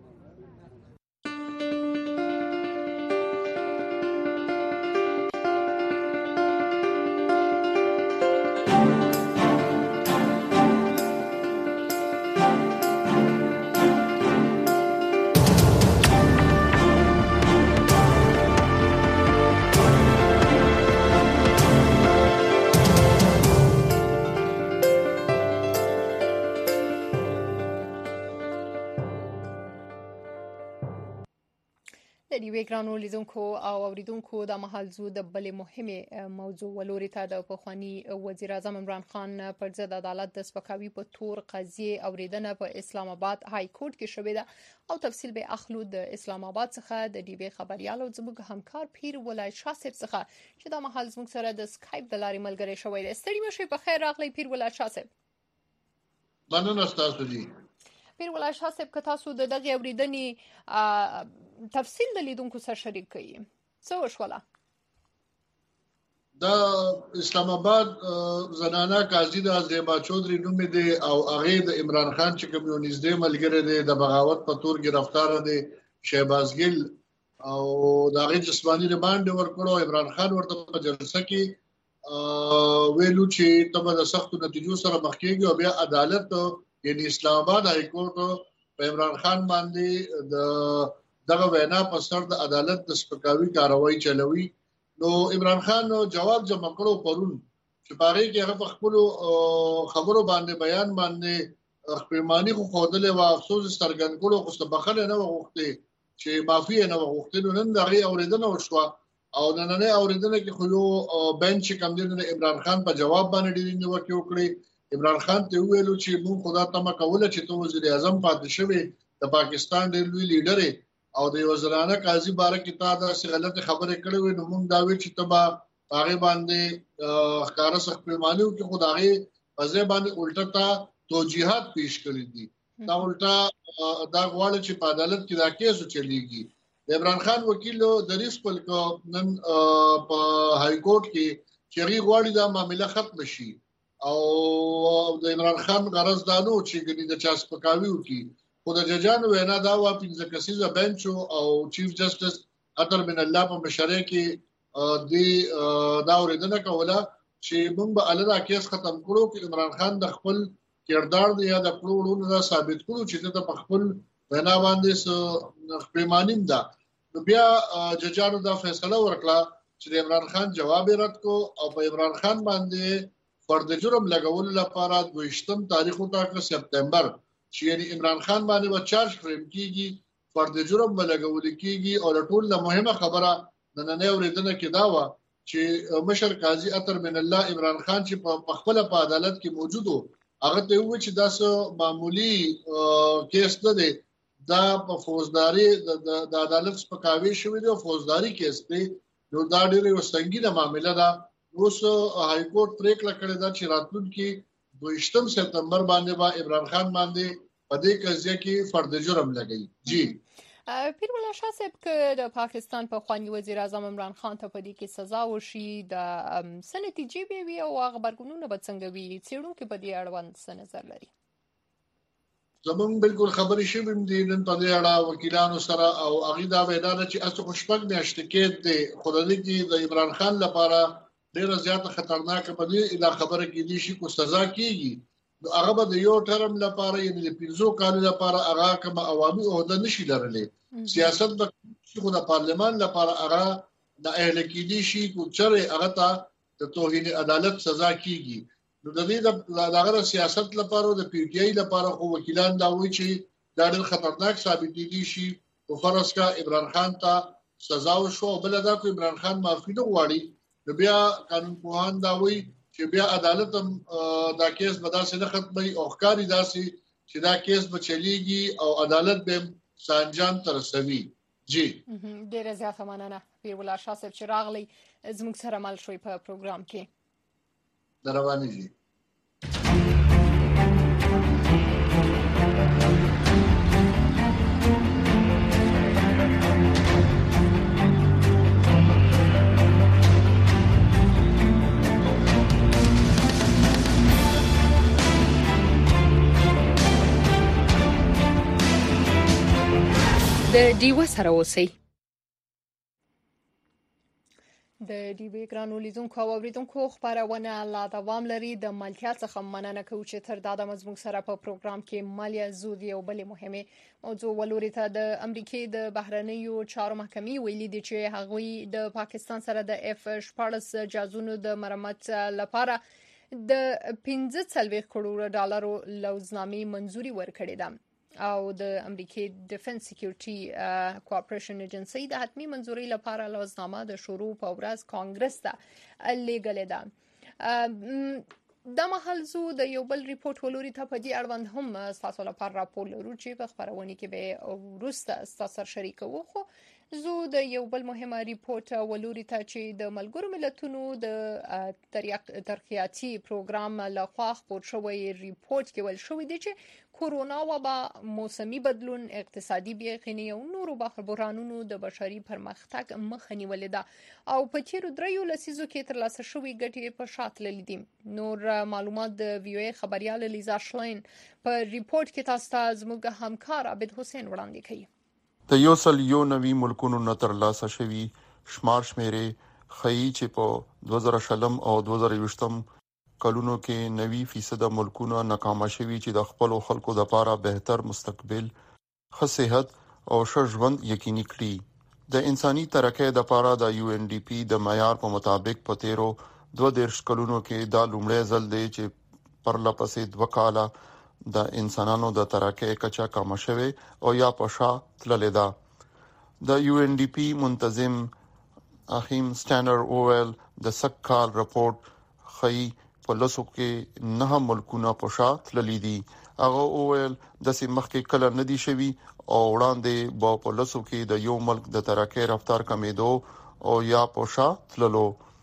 ګرانو لیدونکو او اوریدونکو د مهال زو د بلې مهمه موضوع ولوري ته د پخوانی وزیر اعظم عمران خان پر ضد عدالت د سپکاوي په تور قضیه اوریدنه په اسلام آباد های کورټ کې شوې ده او تفصیل به اخلو د اسلام آباد څخه د ډي بي خبريالو زموږ همکار پیر ولای شاه صاحب څخه چې د مهال زموږ سره د سکایپ د لارې ملګری شوی دی. ستړي مشه په خیر راغلی پیر ولای شاه صاحب. مننه تاسو دي. پیر ولای شاه صاحب که تاسو د دغه اوریدنې تفصیل د لیدونکو سره شریک کړئ. څه وشوله؟ د اسلام آباد زنانه قاضي د زیبا چودري نوم دی او هغه د عمران خان چې کوم یو نږدې ملګری دی د بغاوت په تور گرفتار دی شهباز ګل او دغه جسمانی ریماند ورکړو. عمران خان ورته په جلسه کې ویلو چې تبه د سختو نتیجو سره مخ کېږي او بیا عدالت یعنی اسلام آباد های کورټ په عمران خان باندې د دغه وینا په سر د عدالت د سپکاوي کاروایی چلوي. نو عمران خان جواب جمع کړو پرون چې باغې کې هغه خپل خبرو باندې بیان باندې خپلمانی خو خودلې او افسوس سترګن کړو خو څه بخله نه وغوښتي چې معافي نه وغوښتي. نن دغه اوریدنه وشوه او نننې اوریدنه کې خو یو بنچ کم دي د عمران خان په جواب باندې ډیرینګ وکړي. عمران خان ته ویلو چې موږ خدا تمه کوله چې ته وزیر اعظم پاتې شوی د پاکستان ډېر لوی لیډر او د یو زنانه قاضي باره کې تا د غلط خبرې کړې وي. نو موږ دا وی چې تبا هغه باندې ښکارا سخت پیمانه کې خدای په ځای باندې الټا تا توجیهات پیش کړې دي. دا الټا دا غواړي چې په عدالت کې دا کیس چلیږي. د عمران خان وکیل دریس خپل نن په های کورټ کې چې غواړي دا معاملې ختم شي او د عمران خان غرض دا نو چې ګنې د چا سپکاوي وکړي. خو د ججانو وینا دا و پنځه کسیزه بنچ او چیف جسټس عطر من الله په مشرۍ کې د دا اوریدنه کوله چې موږ به الدا کیس ختم کړو چې عمران خان د خپل کردار دی یا د خپلونو دا ثابت کړو چې د خپل وینا باندې خپلمانیم ده. نو بیا ججانو دا فیصله ورکړه چې عمران خان جواب رد کو او په عمران خان باندې فرد جرم لګول لپاره 22 تاریخ ټاکل سپتمبر چې یعنی عمران خان باندې و چارج فریم کیږي فرد جرم لګول کیږي او ټول له مهمه خبره نننې اوریدنه کې دا و چې مشر قاضي عطر من الله عمران خان چې په خپل په عدالت کې موجود وو هغه ته وی چې دا معمولی کیس نه دی، دا په فوجداري د عدالت سپکاوي شوی دی او فوجداري کیس دی. نو دا ډېر سنگینه معاملې ده. اوس های کورټ پریکړه کړې ده چې راتلونکي 22 سپتمبر باندې عمران خان باندې په دې قضیه کې فرد جرم لګي. جی پیر ولای شاه صاحب که د پاکستان په خواني وزیر اعظم عمران خان ته په دې کې سزا وشي د سنتیجې به وي او هغه برګونونه به څنګه وي څېړونکو په دې اړوند څه نظر لري؟ زمونږ بالکل خبرې شوې دي نن په دې اړه وکیلانو سره او هغه دا وینا چې اسو خوشبخت میاشتې کې د خدای کې د عمران خان لپاره ډیره زیاته خطرناک بده اله خبره کې دي شي کو سزا کیږي نو هغه به د یو ټرم لپاره یعنی د 15 کال لپاره هغه کوم عوامي عہده نشي لرلې سیاست به خو د پارلمان لپاره هغه د اهل کې دي شي کو چره هغه ته د توهین عدالت سزا کیږي نو د دې د هغه سیاست لپاره د پی ټی آی لپاره خو وکیلان دا وایي چې دا ډېر خطرناک ثابت دي شي او فرض کا عمران خان ته سزا وشو بل دا کو عمران خان معافي نه غواړي نو بیا قانون پوهان دا وایي چې بیا عدالت دا کیس به داسې نه ختمي او ښکاری داسې چې دا کیس به چلیږي او عدالت به سانجام تر رسوي جی ډیره زیاته مننه پیر الله شاه صاحب چې راغلی زموږ سره مل شوي په پروګرام کې درواني جی د ډیوه سره اوسئ د ډیوه ګرانو لیدونکو او اوریدونکو خبرونه لا دوام لري د مالتیا څخه مننه کوم چې تر دا د مزموږ سره په پروګرام کې مالیا زودی او بلې مهمه موضوع ولوري ته د امریکای د بهرنیو چارو محکمې ویلي دي چې هغوی د پاکستان سره د F-14 جازونو د مرمت لپاره د 15 کروڑ ډالرو لوزنامې منزوري ورکړې ده او د امریکای ډیفنس سکیورټي کوآپریشن ایجنسی د حتمی منزوري لپاره لوزنامه د شروع په ورځ کانګرس ته لیږلې ده د محل زو د یو بل ریپورت ولوري ته په دې اړوند هم تاسو لپاره راپور لرو چې په خبرونه کې به ورسته تاسو شریکو خو زو د یو بل مهمه ریپورت ولوري ته چې د ملګرو ملتونو د ترقیاتي پروګرام لخوا خپور شوی ریپورت کې ول شوې دي چې کورونا وبا موسمي بدلون اقتصادي بېخینی او نورو بحرانونو د بشري پرمختګ مخه نیولې ده او په تیرو دریو لسیزو کې ترلاسه شوې ګټې په شاته لیدي نور معلومات د وی او ای خبريال لیزا شلاین په ریپورت کې تاسو ته زموږ همکار عبد حسین وړاندې کوي د یو سل یو نوي ملکونو نه ترلاسه شوي شمار شمیرې خي چې په 2020 او 2020 کلونو کې 90% ملکونه ناکام شوي چې د خپل خلکو لپاره بهتر مستقبل، ښه صحت او ښه ژوند یقیني کړي. د انساني ترقۍ لپاره د UNDP د معیار په مطابق په تیرو 22 کلونو کې دا لومړی ځل دی چې پرلپسې 2 کاله د انسانانو د ترقۍ کچه کم شوه او یا په شا تللې ده. د UNDP منتظم اخیم سټانډرډ اوویل د سک کال رپورت خي په لسو کې 9 ملکونه په شا تللي دي. هغه اوویل د سیمخ کې کله ندي شوي او وړاندې په لسو کې د یو ملک د ترقۍ رفتار کمیدو او یا په شا تللو.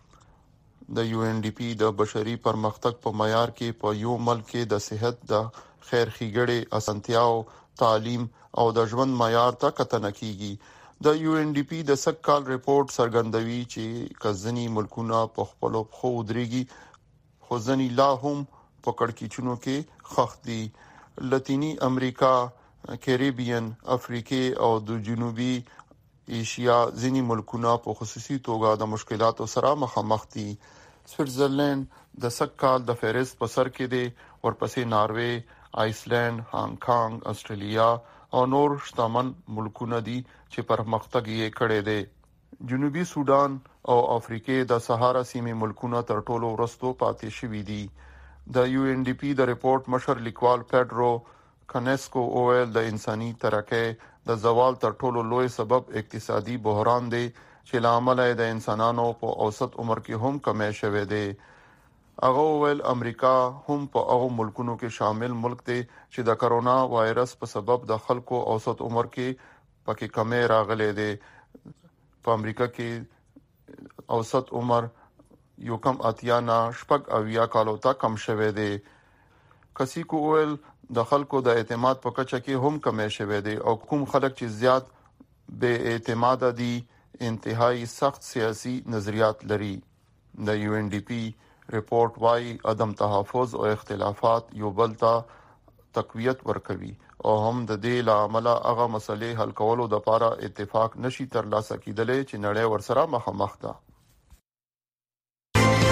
د UNDP د بشري پرمختګ په معیار کې په یو ملک کې د صحت د خیر ښېګړې اسانتیاو تعلیم او د ژوند معیار ته کتنه کیږي. د UNDP د سک کال ریپورت څرګندوي چې کزنی ملکونه په خپل خو ودرېږي خو ځنی لا هم په کړکېچونو کې خښ دي. لاتینی امریکا، کریبین، افریقا او د جنوبي ایشیا ځینی ملکونه په خصوصي توګه د مشکلاتو سره مخامخ دي. سویټزرلند د سک کال د فهرست په سر کې دی، ورپسې ناروې، آیسلند، هانګ کانګ، استرالیا او نور شتمن ملکونه دي چې پرمختګ یې کړی دی. جنوبي سودان او افریقا د صحرا سیمې ملکونه تر ټولو ورستو پاتې شوي دي. د UNDP د ریپورت مشر لیکوال پیډرو کانسکو اوویل د انساني ترقۍ د زوال تر ټولو لوی سبب اقتصادي بحران دی چې لامل یې د انسانانو په اوسط عمر کې هم کمی شوی دی. هغه اوویل امریکا هم په هغو ملکونو کې شامل ملک دی چې د کرونا وایرس په سبب د خلکو اوسط عمر کې پکې کمی راغلی دی. په امریکا کې اوسط عمر یو کم اتیا نه شپږ اویا کالو ته کم شوی دی. کسیکو اویل د خلکو د اعتماد په کچه کې هم کمی شوی دی او کوم خلک چې زیات بے اعتماد دي انتهایی سخت سیاسي نظریات لري. د UNDP ریپورت وايي عدم تحفظ او اختلافات یو بل ته تقویت ورکوي او هم د دې لامل هغه مسلې حل کولو د لپاره اتفاق نشي ترلاسه کیدلی چې نړۍ ورسره مخامخ ده.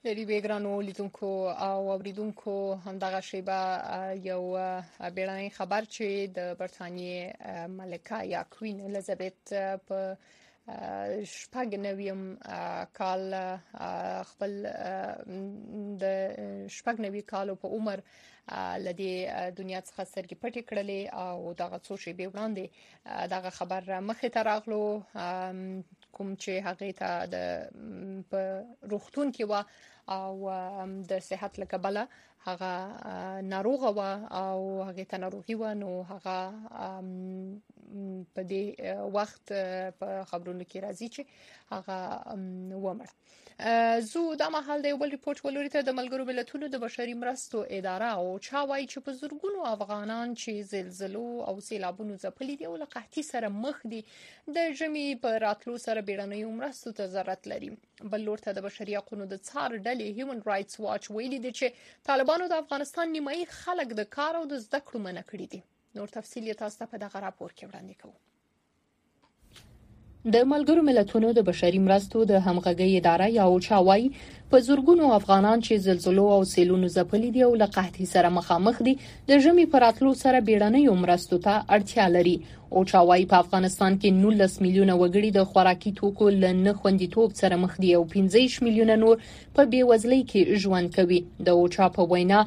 د دې ګرانو لیدونکو او اوریدونکو همدغه شیبه یو بیړنی خبر چې د برتانیې ملکه یا کوین الیزابت په شپږ نویم کال خپل د شپږ نوي کالو په عمر لدی دنیا څخه سترګې پټې کړلې او دغه څو شیبې وړاندې دغه خبر مخې ته راغلو کوم چې هغه ته د په روغتون کې و او د صحت لکبله هغه ناروغه و او هغه ته ناروغي و نو هغه په دې وخت په خبرونو کې راځي چې هغه ومړ. زو د مهال د یو بل ریپورت ولوري ته د ملګرو ملتونو د بشري مرستو اداره او چا وایي چې په زورګونو افغانان چې زلزلو او سیلابونو ځپلي دي او له قحطۍ سره مخ دي د ژمي په راتلو سره بیړنیو مرستو ته ضرورت لري. بل لور ته د بشري حقوقو د څار ډلې هیومن رائټس واچ ویلي دي چې طالبانو د افغانستان نیمایي خلک د کار او د زده کړو منع کړي دي. نور تفصیل تاسو ته په دغه راپور کې وړاندې کوو. د ملګرو ملتونو د بشري مرستو د همغږي اداره یا اوچا وايي په زورګونو افغانان چې زلزلو او سیلونو ځپلي دي او له قحطۍ سره مخامخ دي د ژمي پر راتلو سره بیړنیو مرستو ته اړتیا لري. اوچا وايي په افغانستان کې 19 میلیونه وګړي د خوراکي توکو له نه خوندیتوب سره مخ دي او 15 میلیونه نور په بیوزلۍ کې ژوند کوي. د اوچا په وینا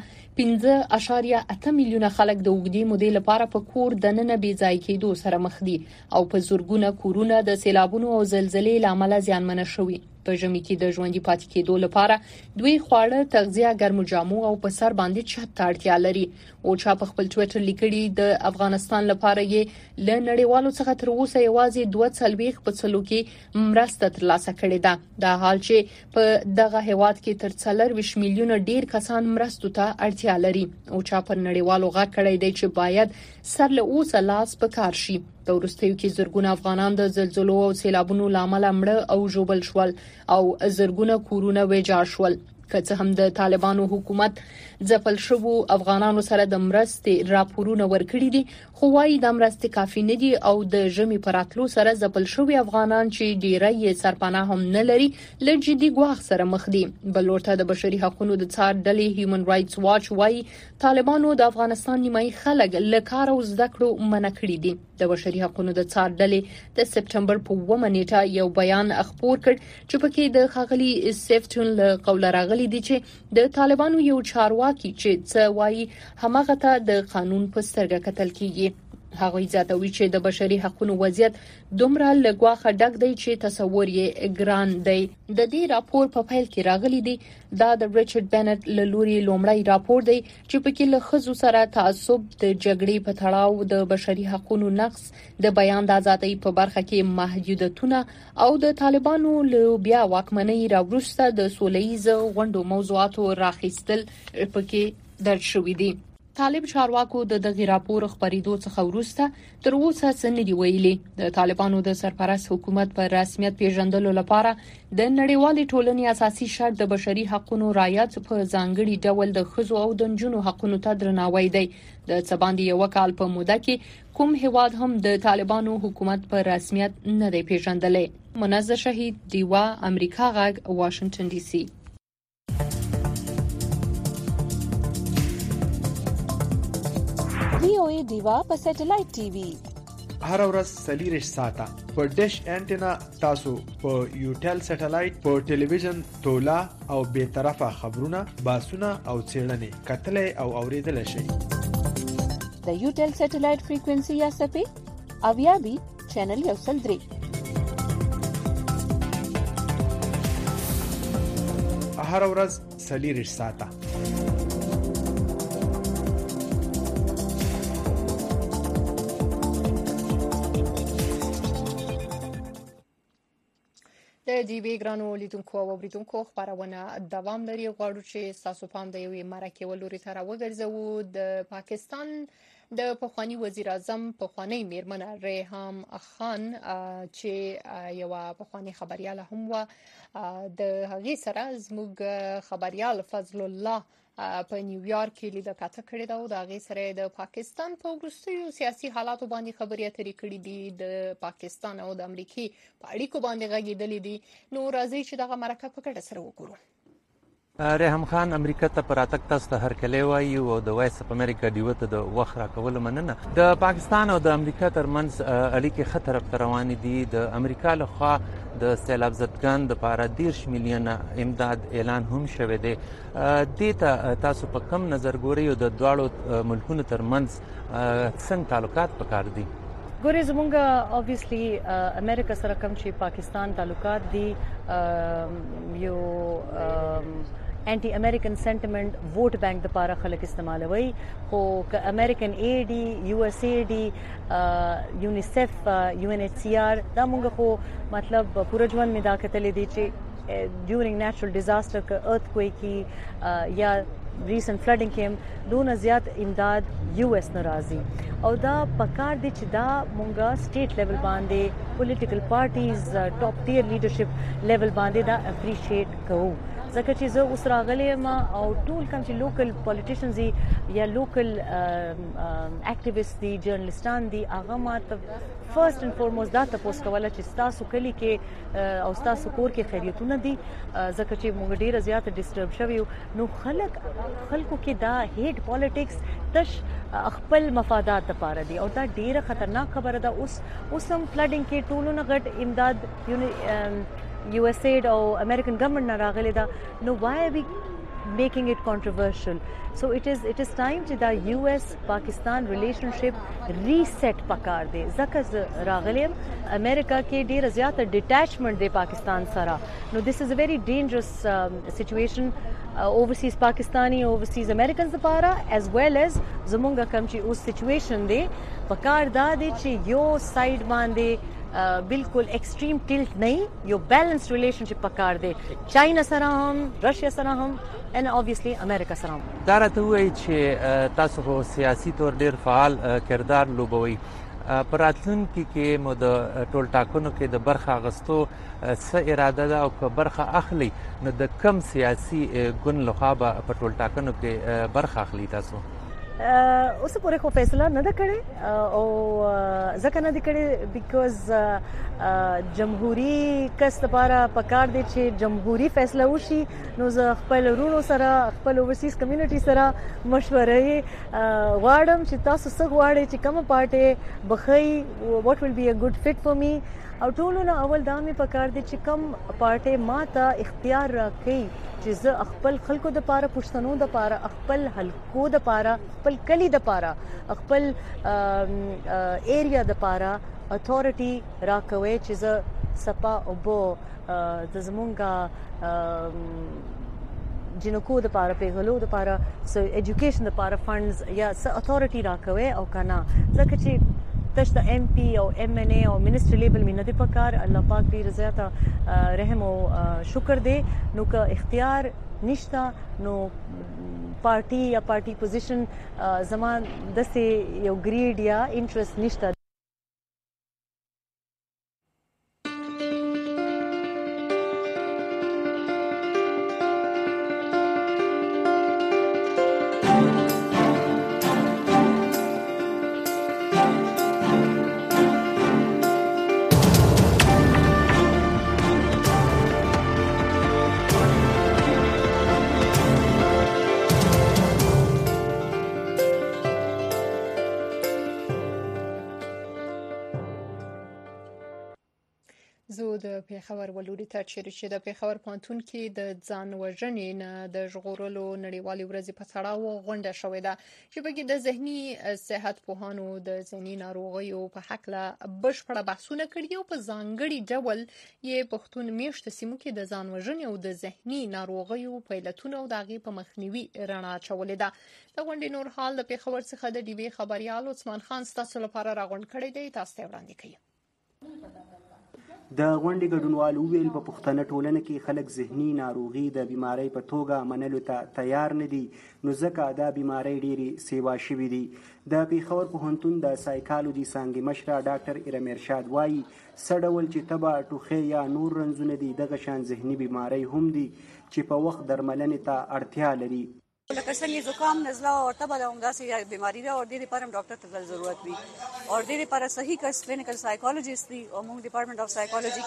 15.8 میلیونه خلک د وګړي مودې لپاره په کور د نن بي ځای کېدو سره مخ دي او په زورګونه کورونه د سیلابونو او زلزلې لامل ځانمنه شوي. په ژمي کې د ژوندۍ پاتې کېدو لپاره دوی خواړه، تغذیه، ګرمو جامو او په سر باندې چت ته اړتیا لري. اوچا په خپل ټوئیټر لیکلي د افغانستان لپاره یې له نړیوالو څخه تر اوسه یوازې 2.4 په څلو کې مرسته ترلاسه کړې ده. دا حال چې په دغه هیواد کې تر 4 میلیونه ډیر کسان مرستو ته اړتیا لري. اوچا پر نړیوالو غږ کړی دی چې باید سر له اوسه لاس په کار شي. په وروستیو کې زرګونه افغانان د زلزلو او سیلابونو لامل مړه او ژوبل شول او زرګونه کورونه ویجاړ شول. که څه هم د طالبانو حکومت ځپل شوو افغانانو سره د مرستې راپورونه ورکړي دي خو وايي د مرستې کافي نه دي او د ژمي پر راتلو سره ځپل شوی افغانان چې ډیری یې سرپناه هم نه لري له جدي ګواښ سره مخ دي. بل ورته د بشري حقوقو د څار ډلې هیومن رائټس واچ وايي طالبانو د افغانستان نیمایي خلک له کار او زده کړو منع کړي دي. د بشري حقوقو د څار ډلې د سپټمبر په 1 نیټه یو بیان خپور کړ چې پکې د خاغلی سیفتون له قوله راغلي دي چې د طالبانو یو چارواکي چې څه وایي همغه ته د قانون په سترګه کتل کیږي. هغه زیاتوي چې د بشري حقوقو وضعیت دومره لګواخه ډک دی چې تصور یې ګران دی. د دې راپور په فایل کې راغلي دی دا د ریچارډ بنت له لوري لومړی راپور دی چې پکې له خزو سره تعصب، د جګړې په تړاو د بشري حقوقو نقص، د بیان د ازادۍ په برخه کې محدودیتونه او د طالبانو له بیا واکمنۍ راوروسته د سولهییز غونډو موضوعاتو راخیستل پکې درج شوې دي. طالب چارواکو د دغه راپور خبرېدو څخه وروسته تر اوسه څه نه دی ویلي. د طالبانو د سرپرست حکومت په رسمیت پیژندلو لپاره د نړیوالې ټولنې اساسي شرط د بشري حقوقو رعایت په ځانګړي ډول د ښځو او د نجونو حقوقو ته درناوی دی. د څه باندې یو کال په موده کې کوم هیواد هم د طالبانو حکومت په رسمیت نه دی پیژندلی. منزه شهید، دیوا، امریکا غږ، واشنگټن ډي سي. VOA دیوا په سټلایټ ټي وي هر ورځ 40 ساعته په ډیش انټینا تاسو په یوټل سټلایټ په ټلویزیون تولا او به طرفه خبرونه، باسونه او څېړنې کتلې او اوریدل شي. د یوټل سټلایټ فریکوئنسي یا سپې اویابي چینل یو سل درې هر ورځ 40 ساعته د دیوی ګرانو لیدونکو او اوریدونکو خبرونه دوام لري. غواړو چې تاسو پام د یوې مرکه ولوري تر وګرځو. د پاکستان د پخوانی وزیر اعظم پخوانی میرمن ریحام خان چې یو پخوانی خبريال هم و د هغې سره زموږ خبريال فضل الله په نیویارک کې لیدل کاته کړی دا او د هغې سره د پاکستان په وروستیو سیاسي حالاتو باندې خبرې اترې کړې دي. د پاکستان او د امریکای په اړیکو باندې غږېدلې دي. نو راځي چې دغه مرکه په ګډه سره وګورو. ریحم خان امریکا ته پر راتګ تاسو ته هرکلی وایي او د وایس اف امریکا ډیو ته د وخت راکولو مننه. د پاکستان او د امریکا ترمنځ اړیکې ښه طرف ته روانې دي. د امریکا لخوا د سیلاب زدګان دپاره 10 میلیونه امداد اعلان هم شوی دی. دې ته تاسو په کم نظر ګورئ او د دواړو ملکونو ترمنځ څنګه تعلقات پکار دي؟ ګورې زمونږ اوبویسلی امریکا سره کوم چې پاکستان تعلقات دي یو انټي امریکن سنټیمنٹ ووټ بانک د پاره خلک استعمالوي خو ک امریکن ای ډي یو اس ای ډي یونیسف یو ان ایچ سی آر دا مونږ خو مطلب پوره ژوند می دا کتلې دي چې ډیورینګ نیچرل ډیزاستر ک ارثکویک یا ریسنٹ فلڈنگ کې دونه زیات امداد یو اس ناراضي او دا پکار دي چې دا مونږه سټیټ لیول باندې پولیټیکل پارټیز ټاپ ټیر لیډرشپ لیول باندې دا اپریشیټ کوو ځکه چې زه اوس راغلی یم او ټول کوم چې لوکل پولیټیشنز دي یا لوکل اکټیویسټ دي جرنلستان دي هغه ماته فرست اینڈ فورموست دا تاسو کوله چې ستاسو کلی کې او ستاسو کور کې خیریتونه دي ځکه چې موږ ډیره زیات ډیسټرب شوي نو خلکو کې دا هیټ پالیټکس تش خپل مفادات لپاره دي او دا ډیره خطرناک خبره ده. اوس هم فلډینګ کې ټولو نه غټ امداد یو اس ایډ او امریکن گورنمنٹ نه راغلی دا نو why are we making it controversial? So it is time چې دا یو اس پاکستان ریلیشنشپ ریسیټ پکار دی ځکه راغلیم امریکا کې ډیره زیاته ډیټیچمنٹ دی پاکستان سره نو this is a very dangerous situation overseas پاکستانی overseas Americans لپاره as well as زمونږ کوم چې اوس سچویشن دی پکار دا دی چې یو سایډ باندې بالکل ایکسټریم ټیلټ نه یو بیلنس ریلیشنشپ پکار دی چاینا سره هم رشیا سره هم ان اوبویسلی امریکا سره هم. دا راته وایي چې تاسو خو سیاسي طور ډیر فعال کردار لوبوي په راتلونکي کې مو د ټول ټاکنو کې د برخه اخیستو څه اراده ده او که برخه اخلي نو د کم سیاسي ګوند لخوا به په ټول ټاکنو کې برخه اخلي تاسو؟ اوس پورې خو فیصله نه ده کړې او ځکه نه ده کړې بیکوز جمهوری کس لپاره پکار دی چې جمهوری فیصله وشي نو زه خپل ورونو سره خپل اوورسیز کمیونټي سره مشورې غواړم چې تاسو څه غواړئ چې کومه پارټي بخي what will be a good fit for me او ټولو نه اول دا مې پکار دی چې کوم پارټي ماته اختیار راکړي چې زه خپل خلکو د پاره پښتنو د پاره خپل حلقو د پاره خپل کلی د پاره خپل ایریا د پاره اتھارټي راکوي چې زه سپا او بو د زمونږه جنکو د پاره پیغلو د پاره سو ایجوکیشن د پاره فندز یا س اتھارټي راکوي او کنه ځکه چې تشت ایم پی او ایم این ای او منسٹر لیبل میں ندی پکار اللہ پاک ډیر زیاته رحم او شکر دی نو که اختیار نشتا نو پارٹی یا پارٹی پوزیشن زمان دسه یو گریډ یا انټرست نشتا. زه د پیښور ولوري ته چې د پیښور پوهنتون کې د ځان وژنې نه د ژغورلو نړیوالې ورځې په تړاو غونډه شوې ده چې پکې د ذهني صحت پوهانو د ذهني ناروغیو په حق له بشپړه بحثونه کړي او په ځانګړي ډول یې پښتون میشته سیمو کې د ځان وژنې او د ذهني ناروغیو په علتونو او د هغې په مخنیوي رڼا اچولې ده. د غونډې نور حال د پیښور څخه د ډیوي خبريال عثمان خان ستاسو لپاره راغونډ کړی دی تاسو ته وړاندې کوي. د غونډې ګډونوالو ویل په پښتنه ټولنه کې خلک ذهني ناروغي د بیماری په توګه منلو ته تیار نه دي نو ځکه دا بیماری ډېرې سیوا شوي دي. د پیښور پوهنتون د سایکالوجي څانګې مشره ډاکټر ارم ارشاد وایي څه ډول چې تبه ټوخی یا نور رنځونه دي دغه شان ذهني بیماری هم دي چې په وخت درملنې ته اړتیا لري. لکه څنګه زکام نزله او تبه د همداسې بیماری ده او د دې لپاره ډاکټر ته ضرورت وي او د دې لپاره صحیح کلینیکل سایکولوژیست دی او موږ ډپارټمنټ اف سایکولوژي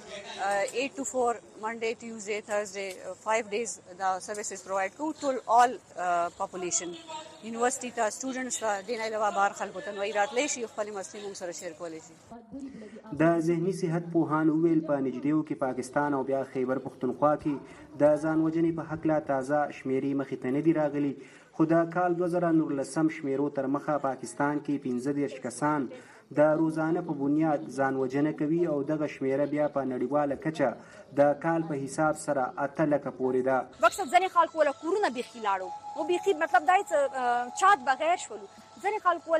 کې 8 to 4 منډے ټیوزډے تھرسډے 5 days دا سروسز پرووایډ کوو ټول آل پاپولیشن یونیورسيټي ته سټوډنټس ته د نه علاوه بهر خلکو ته نوې راتلې شي خپل مسلې موږ سره شیر کولای شي. د ذهني صحت پوهان ویل په نږدېو کې پاکستان او بیا خیبر پختونخوا کې د ځان وژنې په حق لا تازه شمیرې مخې ته نه دي راغلي خو د کال 2019 شمیرو تر مخه پاکستان کې 15 کسان د روزانه په بنیاد ځان وژنه کوي او دغه شمیره بیا په نړیواله کچه د کال په حساب سره 8 لکه پورې ده. مقصد ځنې خلکو ولا کورونه بيخي لاړو او بيخي مطلب دای چات بغیر شولو ځنې خلکو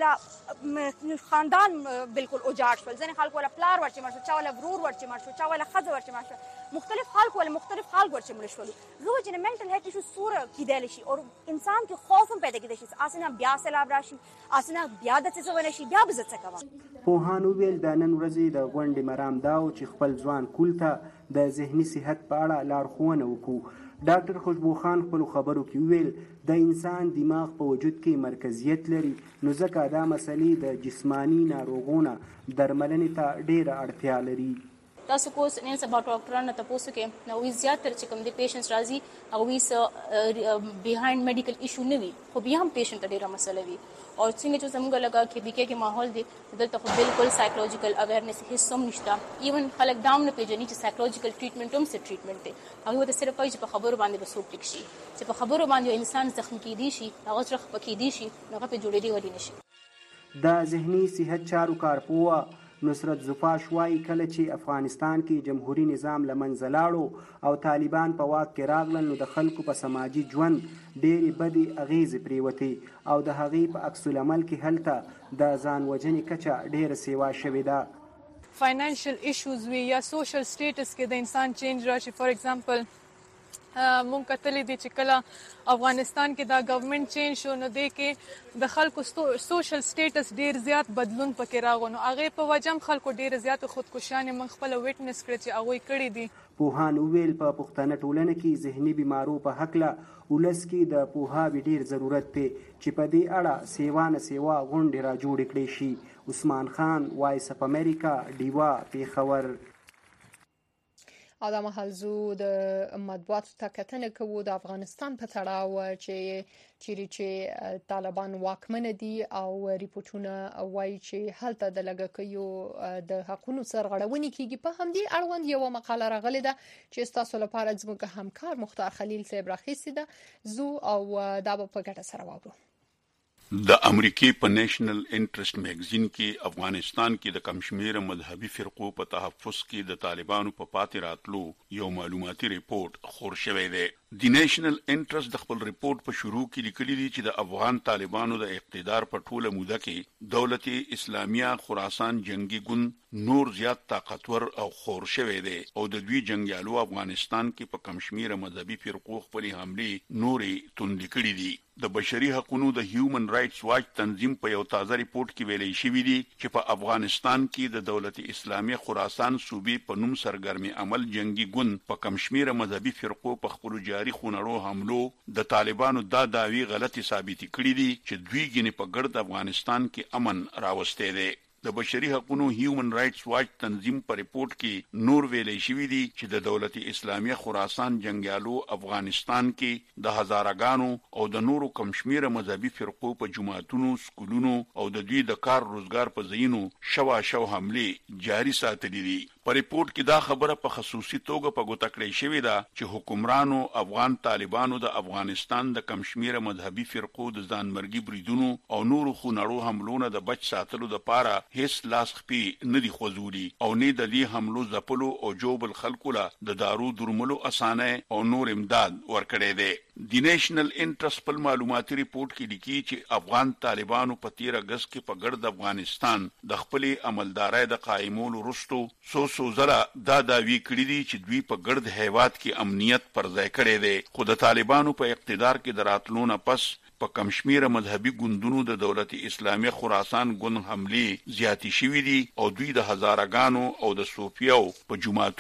ولا خاندان بالکل اوجاړ شول ځنې خلکو ولا پلار ورچې مړ شو چا ولا ورور ورچې مړ شو چا ولا ښځه ورچې مړ شو مختلف خلکو ولا مختلف خلک ورچې مړ شول. زه چې منټل هیلث ایشو سوره کیدل شي او انسان کې خوف هم پیدا کېدای شي اسنه بیا سلام راشي اسنه بیا د څه ونه شي بیا به څه کوم. پوهانو ویل د نن ورځې د غونډې مرام داو چې خپل ځوان کول ته د ذهني صحت په اړه لارښوونه وکړو. ډاکټر خوشبو خان خپل خبرو کې ویل د انسان دماغ په وجود کې مرکزیت لري نو ځکه دا مسلې د جسمانی ناروغونو درملنې ته ډېره اړتیا لري. تاسو کو نن سبا ډاکټرانو ته پوښتنه کې نو وی زیاتره چې کوم دي پیشنټس راځي او وی سه بیهایند میډیکل ایشو نه وي خو بیا هم پیشنټ ډیره مسله وي او څنګه چې زموږ لگا کې بیکې کې ماحول دی دلته خو بالکل سایکولوژیکل اویرنس هیڅ هم نشته ایون خلک داوم نه پیژني چې سایکولوژیکل ټریټمنټ هم څه ټریټمنټ دی هغه ته صرف چې په خبرو باندې وسوک ټیک شي چې په خبرو باندې انسان زخمی کیدی شي هغه سره پکې دی شي هغه په جوړېدي ودی نشي. د ذهني صحت چارو کارپوه نصرت زفاش وايي کله چې افغانستان کې جمهوریت نظام لمنځه لاړو او طالبان په واک کې راغلل نو د خلکو په سماجي ژوند ډېرې بدې اغیزې پریوتې او د هغې په عکس العمل کې هلته د ځان وژنې کچه ډېره سیوا شوې ده. فاینانشل ایشوز وي یا سوشل سټیټس کې د انسان چینج راشي. فار ایگزامپل مونږ کتلې دي چې کله افغانستان کې دا گورنمنت چینج شو نو د کې د خلکو سوشل سټیټس ډیر زیات بدلون پکې راغو نو هغه په وجم خلکو ډیر زیات خودکشیانه من خپل ویټنس کړی چې هغه کړی دي. پوهان ویل په پښتنه ټولنه کې ذهني بیمارو په حق له ولس کې د پوهاوي ډیر ضرورت دی چې په دې اړه سیوانه سیوا غونډې را جوړ کړي شي. عثمان خان وایس اف امریکا دیوا پیښور. او دا مهال زو د مطبوعاتو ته کتنه کوو د افغانستان په تړاو چې طالبان واکمن دي او ریپورتونه وایي چې هلته د لګکیو د حقوقو سرغړونې کیږي. په همدې اړوند یو مقاله راغلې ده چې تاسو لپاره زموږ همکار مختار خلیل صاحب راخیستې ده زو او دا په ګټه سره واورو. د امریکای په نېشنل انټرست میگزین کې افغانستان کې د کمشمیر مذهبي فرقو په تحفظ کې د طالبانو په پاتې راتلو یو معلوماتي ریپورت خور شوی دی. د نېشنل انټرست د خپل ریپورت په شروع کې لیکلي دي چې د افغان طالبانو د اقتدار په ټوله موده کې دولت اسلامیه خراسان جنگي ګوند نور زیات طاقتور او خور شوی دی او د دوی جنگیالو افغانستان کې په کمشمیر مذهبي فرقو خپل حمله نورې توند کړې دي. د بشري حقوقو د هیومن رائټس واچ تنظیم په یو تازه ریپورت کې ویلي شوی دی چې په افغانستان کې د دولت اسلامیه خراسان صوبې په نوم سرګرمي عمل جنگي ګوند په کمشمیر مذهبي فرقو په خپل جاري خونړو حملو د طالبانو دا داوی غلطي ثابت کړي دي چې دوی ګنې په ګرد افغانستان کې امن راوستي دي. د بشري حقوقو هیومن رائټس واچ تنظیم په ریپورت کې نور ویلي شوی دی چې د دولت اسلامیه خراسان جنگیالو افغانستان کې د هزارګانو او د نورو کمشمیر مذهبي فرقو په جماعتونو سکولونو او د دوی د کار روزګار په ځایونو شو حمله جاری ساتلې دي. په ریپورت کې دا خبره په خصوصي توګه په ګوته کړې شوې ده چې حکمرانو افغان طالبانو د افغانستان د کمشمیر مذهبي فرقو د ځانمرګي بریدونو او نورو خونړو حملونو د بچ ساتلو لپاره هیڅ لاس خپې نه دي خوځولي او نه د دې حملو ځپلو او جوبل خلکو له د دارو درملو اسانه او نور امداد ورکړي دي. د نېشنل انټرست په معلوماتي ریپورت کې لیکي چې افغان طالبانو په 13 اگست کې په ګرد افغانستان د خپل عملدارۍ د قائمولو وروسته سو زره دا داوی کړی دي چې دوی په ګرد هیواد کې امنیت پر ځای کړی دی. خو د طالبانو په اقتدار کې د راتلو نه پس په کمشمیر مذهبي ګوندونو د دولت اسلامیه خراسان ګوند حمله زیاتی شوې دي او دوی د هزارګانو او د صوفیو په جماعتونو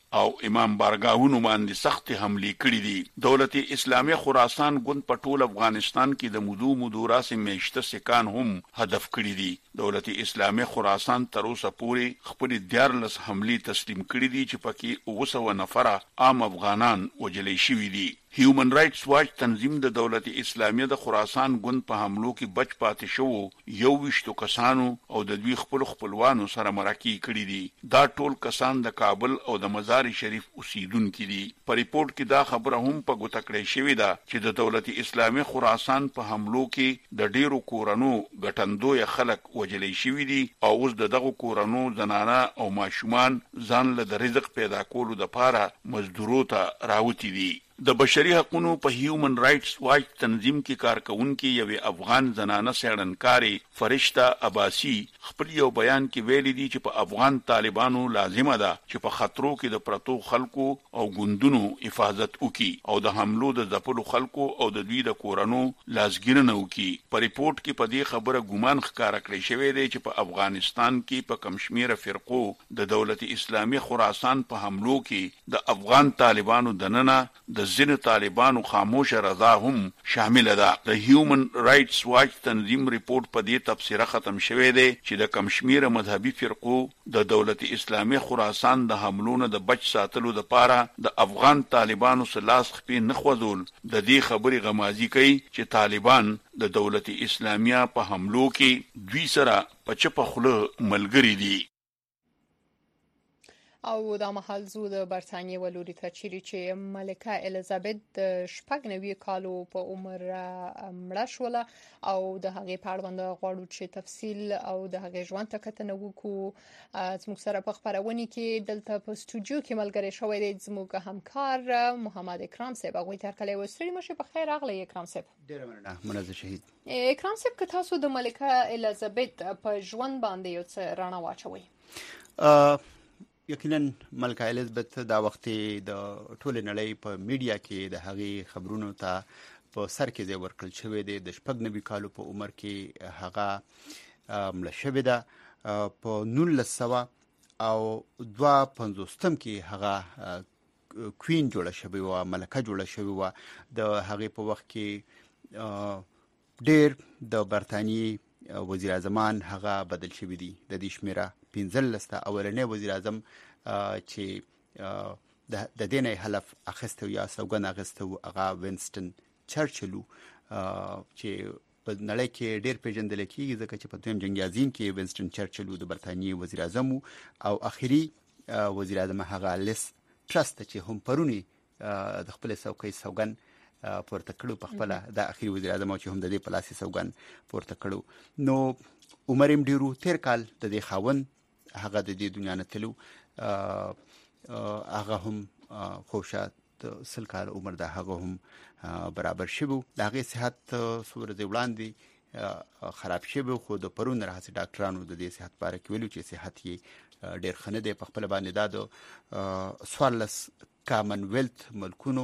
او امام بارګاهونو باندې سخت حمله کړې دي. دولت اسلامي خراسان ګوند په ټول افغانستان کې د مودو راسي میشته سکان هم هدف کړی دي. دولت اسلامي خراسان تر اوسه پورې خپل 14 حمله تسلیم کړې دي چې پکې 900 نفر عام افغانان وجلې شوي دي. هیومن رائټس واچ تنظیم د دولت اسلامیه د خراسان ګوند په حملو کې بچ پاتې شو 21 کسانو او د دوی خپلوانو سره مرکه کړي دي. دا ټول کسان د کابل او د مزار شریف اوسیدونکو دي. په ریپورت کې دا خبره هم په ګوته کړې شوې ده چې د دولت اسلامي خراسان په حملو کې د ډیرو کورونو غټندوی خلک وجلې شوي دي او اوس دغه کورونو زنانه او ماشومان ځان له رزق پیدا کولو لپاره مزدورو ته راوتی دي. د بشري حقوقو په هیومن رائټس واچ تنظیم کې کارکونکو یو افغان زنانه سړنکاري فرشته عباسی خپل یو بیان کې ویلي دي چې په افغان طالبانو لازمه ده چې په خطرو کې د پرتو خلکو او ګوندونو حفاظت وکړي او د حملو د ځپلو خلکو او د دوی د کورونو لاسګیرنه وکړي. په ریپورت کې په دې خبره ګومان ښکاره کړی شوی دی چې په افغانستان کې په کمشمیره فرقو د دولت اسلامي خراسان په حملو کې د افغان طالبانو دننه د ځینو طالبانو خاموش رضا هم شامل ده. د هیومن رائټس واچ تنظیم ریپورت په دې تفسیره ختم شوی دی چې د کمشمیره مذهبي فرقو د دولت اسلامي خراسان د حملونو د بچ ساتلو لپاره د افغان طالبانو سلاس خپې نه خوځول د دې خبرې غمازي کوي چې طالبان د دولت اسلامیه په حملو کې دوی سره په چپه خوله ملګری دي. او دا مهال زو د برتانیې ولوري ته چیرې چې ملکه الیزابت د 96 کالو په عمر مړه شوله او د هغې په اړه غواړو چې تفصیل او د هغې ژوند ته کتنه وکړو. زموږ سره په خبرونه کې دلته په استودیو کې ملګری شوی دی زموږ همکار محمد اکرام صاحب. هغوی ته هرکلی وستړي مشه. په خیر راغلی اکرام صاحب. ډیره مننه منزه شهید. اکرام صاحب که تاسو د ملکه الیزابت په ژوند باندې یو څه رڼا واچوي. یقینا ملکه الیزابت دا وخت د ټول نړۍ په میډیا کې د هغې خبرونو ته په سر کې ځای ورکړل شوی دی. د 96 کالو په عمر کې هغه مړه شوې ده. په 1952 کې هغه کوین جوړه شوې وه، ملکه جوړه شوې وه. د هغې په وخت کې ډېر د برتانیې وزیر اعظمان هغه بدل شوي دي. د دې شمیره 15 اولنی وزیر اعظم چې د دې نه حلف اخیسته یا سوګند اخیسته هغه وینسټن چرچل چې په نړۍ کې ډېر پیژندل کېږي ځکه چې په دویم جنگ عظیم کې وینسټن چرچل د برتانیې وزیر اعظم او اخیری وزیر اعظم هغه لیس ټرست چې هم پرونی د خپل څوکۍ سوګند پورته کړو په خپل د اخیری وزیر اعظم چې هم د دې پلاسي سوګند پورته کړو. نو عمر هم ډیرو 13 کال د دې خاون هغه د دې دنیا نه تلو. هغه هم خوشات 100 کال عمر د هغه هم برابر شوی. د هغه صحت صورت وړاندې خراب شوی خو د پرون راځي ډاکټرانو د دې صحت لپاره کې ویلو چې صحت یې ډیر خنه دی. په خپل باندې دا د سوالس کامن ویلث ملکونو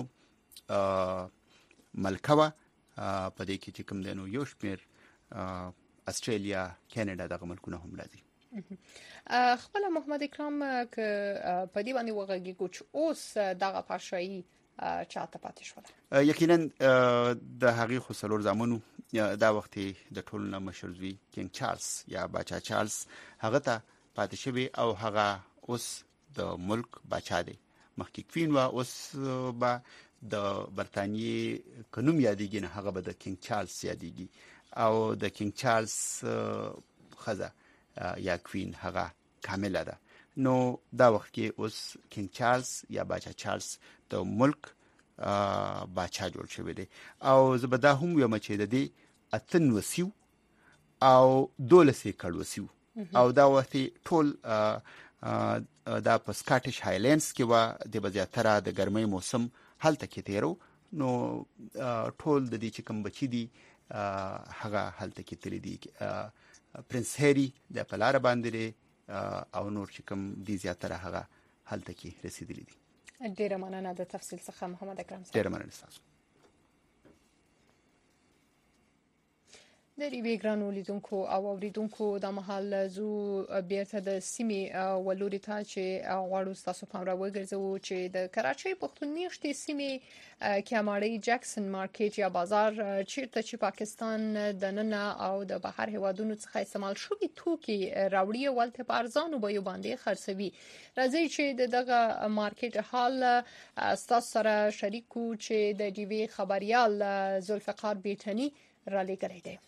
ملکوه په دې کې چې کوم دینو یو شمیر استرالیا کاناډا دغه ملکونه هم راځي. خپل محمد اکرام که په دې باندې وغږیږو چې اوس دغه پاشایي چاته پاتې شوله. یقینا د هغې خو څلور زامنو دا وخت د ټولو نه مشر زوی کینګ چارلز یا باچا چارلز هغه ته پاتې شوی او هغه اوس د ملک باچا دی. مخکې کوین و اوس به د برتانیې قانون یادېږي نه هغه به د کینګ چارلز یادېږي او د کینګ چارلز خزه یا کوین هغه کامله ده. نو دا وخت کې اوس کینګ چارلز یا باچا چارلز د ملک باچا جوړ شوی دی او زه به دا هم وایم چې د دې 8 وسیو او 12 کړوسیو او دا وخت ټول دا په سکاټیش هایلینډز کې و د بزیاتره د ګرمۍ موسم هلته کې تیرو. نو ټول د دې چې کوم بچی دي هغه هلته کې تللی دي. پرنس هری د پلار باندې او نور چې کوم دي زیاتره هغه هلته کې رسیدلی دي. ډیره مننه د تفصیل څخه محمد اکرم صاحب. ډیره مننه تاسو. د ریوی ګرانو لیدونکو او اوریدونکو د محل زو بیرته د سیمې ولوري ته چې غواړو تاسو پام را وګرځو چې د کراچۍ پښتونخوا سیمې کیاماړي جکسن مارکیټ یا بازار چیرته چې پاکستان د نن او د بهر هوادونو څخه استعمال شوی توکي راوړي ولته په ارزانو بیو باندې خرڅوي. راځي چې دغه مارکیټ حال تاسو سره شریکو چې د ډیوی خبريال ذوالفقار بیٹنی را لګړی دی.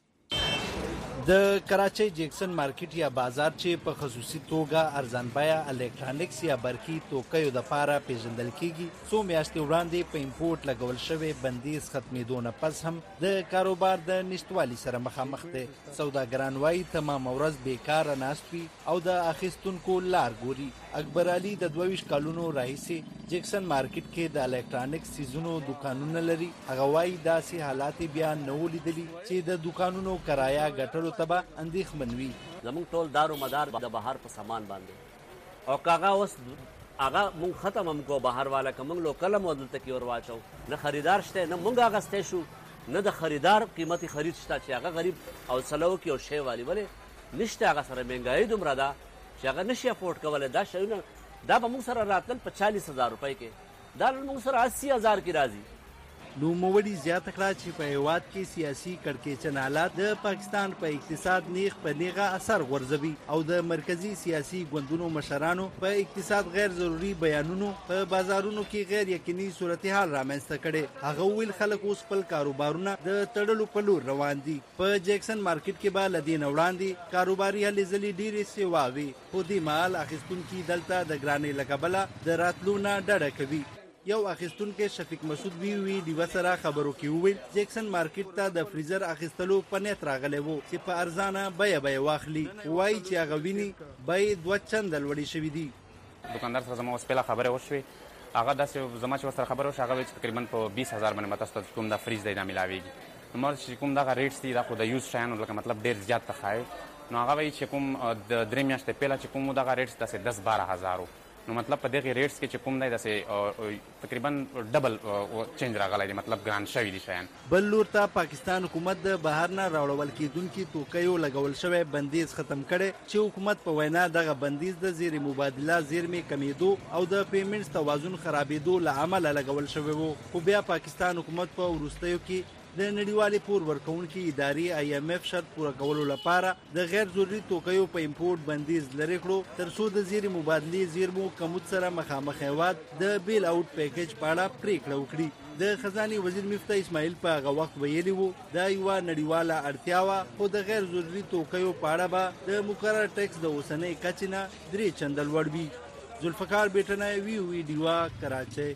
د کراچۍ جیکسن مارکیټ یا بازار چې په خصوصي توګه ارزان بیه الکترونیکس یا برقي توکیو د پاره پیژندل کیږي څو میاشتې وړاندې په امپورټ لګول شوی بندیز ختمېدو نه پس هم د کاروبار د نشټوالي سره مخامخ دي. سوداګران وايي تمام ورځ بیکاره ناست وي او د اخیستونکو لار ګوري. اکبر علي د 22 کلونو راهیسې جیکسن مارکیټ کې د الکترونیکس سیزونو دکانونه لري. هغه وايي داسې حالات بیا نه ولیدلي چې د دکانونو کرایه ګټلو تبا اندېښمن وي. زموږ ټول دارو مدار د بهر په سامان باندې او کاغه اوس هغه مونږ ختم هم کو بهر والا کوم لوکل مودل ته کې ور واچو نه خریدار شته نه مونږ هغه ستې شو نه د خریدار قیمتي خرید شته چې هغه غریب او سلو کې او شی والی ولې نشته هغه سره مهنګای دومره ده چې هغه نشي افورد کولای. دا شیونه دا به موږ سره راتل په 40,000 روپۍ کې دا موږ سره 80,000 کې راځي. نو موړي زیاته کړه چې په هیواد کې سیاسي کړکېچن حالات د پاکستان په اقتصاد نیغ په نیغه اثر غورځوي او د مرکزی سیاسي ګوندونو مشرانو په اقتصاد غیر ضروري بیانونو په بازارونو کې غیر یقیني صورتحال رامنځته کړي. هغه ویل خلک اوس خپل کاروبارونه د تړلو په لور روان دي. په جیکسن مارکیټ کې به لدین وړاندې کاروباري هلې ځلې ډېرې سیواوي خو دې مهال اخیستونکي دلته د ګرانۍ له کبله د راتلو نه ډډه کوي. یو اخیستونکو شفیق مسعود وی د سره خبرو کې وویل جیکسن مارکیټ ته د فریزر اخیستلو په نیت راغلی وو چې په ارزانه بیه واخلي. وایي چې هغه ویني بیې 2 چنده لوړې شوې دي. دکاندار سره زما اوس پهله خبره وشوې هغه داسې زما چې ورسره خبره وشوه هغه وایي چې تقریبا په 20,000 باندې ماته ستاسو کوم دا فریز دی دا میلاویږي. نو ما چې کوم دغه ریټس دي دا خو د یوز شیانو لکه مطلب ډېر زیات تخایي. نو هغه وایي چې کوم د 3 میاشتې پهله چې کوم دغه ریټس داسې 10-12,000 نو مطلب په دغه ریټس کې چې کوم دی داسې تقریبا ډبل چینج راغلی دی مطلب ګران شوي دي شیان. بل لور ته پاکستان حکومت د بهر نه راوړل کېدونکي توکیو لګول شوی بندیز ختم کړي چې حکومت په وینا دغه بندیز د زیر مبادله زیرمې کمیدو او د پیمنټس توازن خرابېدو له امله لګول شوی وو. خو بیا پاکستان حکومت په وروستیو کې د نړیوالې پور ورکوونکي ادارې IMF شرط پوره کولو لپاره د غیر ضروري توکیو په امپورټ بندیز لرې کړو ترڅو د زیر مبادلې زیرمو کمود سره مخامخ هیواد د بیل اوټ پیکیج په اړه پریکړه وکړي. د خزانه وزیر مفتاح اسماعیل په هغه وخت ویلي وو دا یو نړیواله اړتیا وه خو د غیر ضروري توکیو په اړه به د مقرر ټیکس د اوسنۍ کچې نه 3 چنده لوړ وي. ذوالفقار بیٹنی وی ډیوا کراچۍ.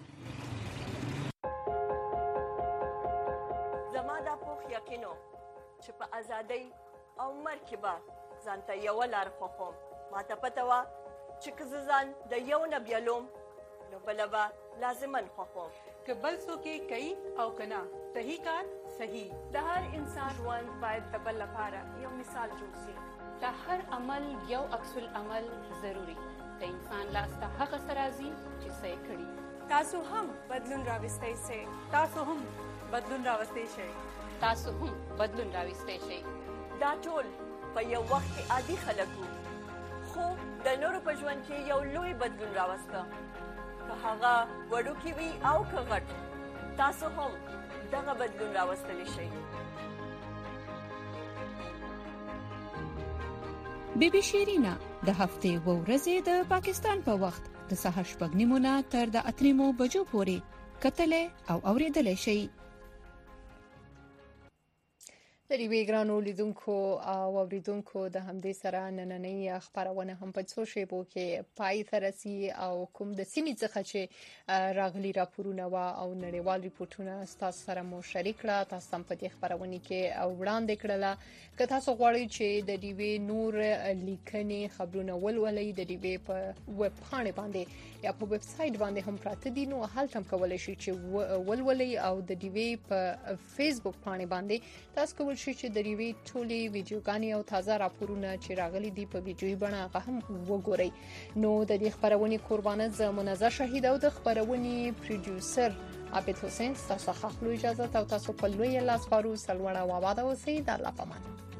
یقینو چې په ازادۍ او مرګ کې به ځان ته یوه لار خوښوم. ماته پته وه چې که زه ځان د یو نه بیلوم نو بله به لازما خوښوم. که بل څوک یې کوي او که نه صحیح کار صحیح. د هر انسان ژوند باید د بل لپاره یو مثال جوړ شي. د هر عمل یو عکس العمل ضروري. د انسان لاس ته هغه څه راځي چې څه یې کړي. تاسو هم بدلون راوستی شئ. تاسو هم بدلون راوستی شئ. تاسو هم بدلون راوستی شئ. دا ټول په یو وخت کې عادي خلک وو خو د نورو په ژوند کې یو لوی بدلون راوسته. که هغه وړوکی وي او که غټ تاسو هم دغه بدلون راوستلی شئ. بیبي شیرینا د هفتې و ورځې د پاکستان په وخت د سهار 6:30 تر د 8 بجو پورې کتلې او اوریدلې شي. د ریوی ګرانو لیدونکو او اوریدونکو د همدې سره نننۍ خبرونه هم په څو شیبو کې پای ته رسي او کوم د سیمې څخه چې راغلي راپورونه او نړیوال ریپورتونه تاسو سره مو شریک کړه. تاسو هم په دې خبرونه کې وړاندې کړله. که تاسو غواړئ چې د ریوی نور لیکنې خبرونه ولولئ د ریوی په ویب پاڼې باندې یا په ویب سټ باندې هم پراته دي نو هلته هم کولای شئ چې ولولئ او د ریوی په فیسبوک پاڼې باندې تاسو کولای شئ چې د ریوی ټولې ویډیوګانې او تازه راپورونه چې راغلي دي په ویډیوي بڼه هغه هم وګورئ. نو د دې خبرونه قربانه ز منزه شهید او د خبرونه پروډوسر عابد حسین تاسو څخه اجازه او تاسو په لوی لاس خارو سلوړه و آباد اوسئ. د الله پامان.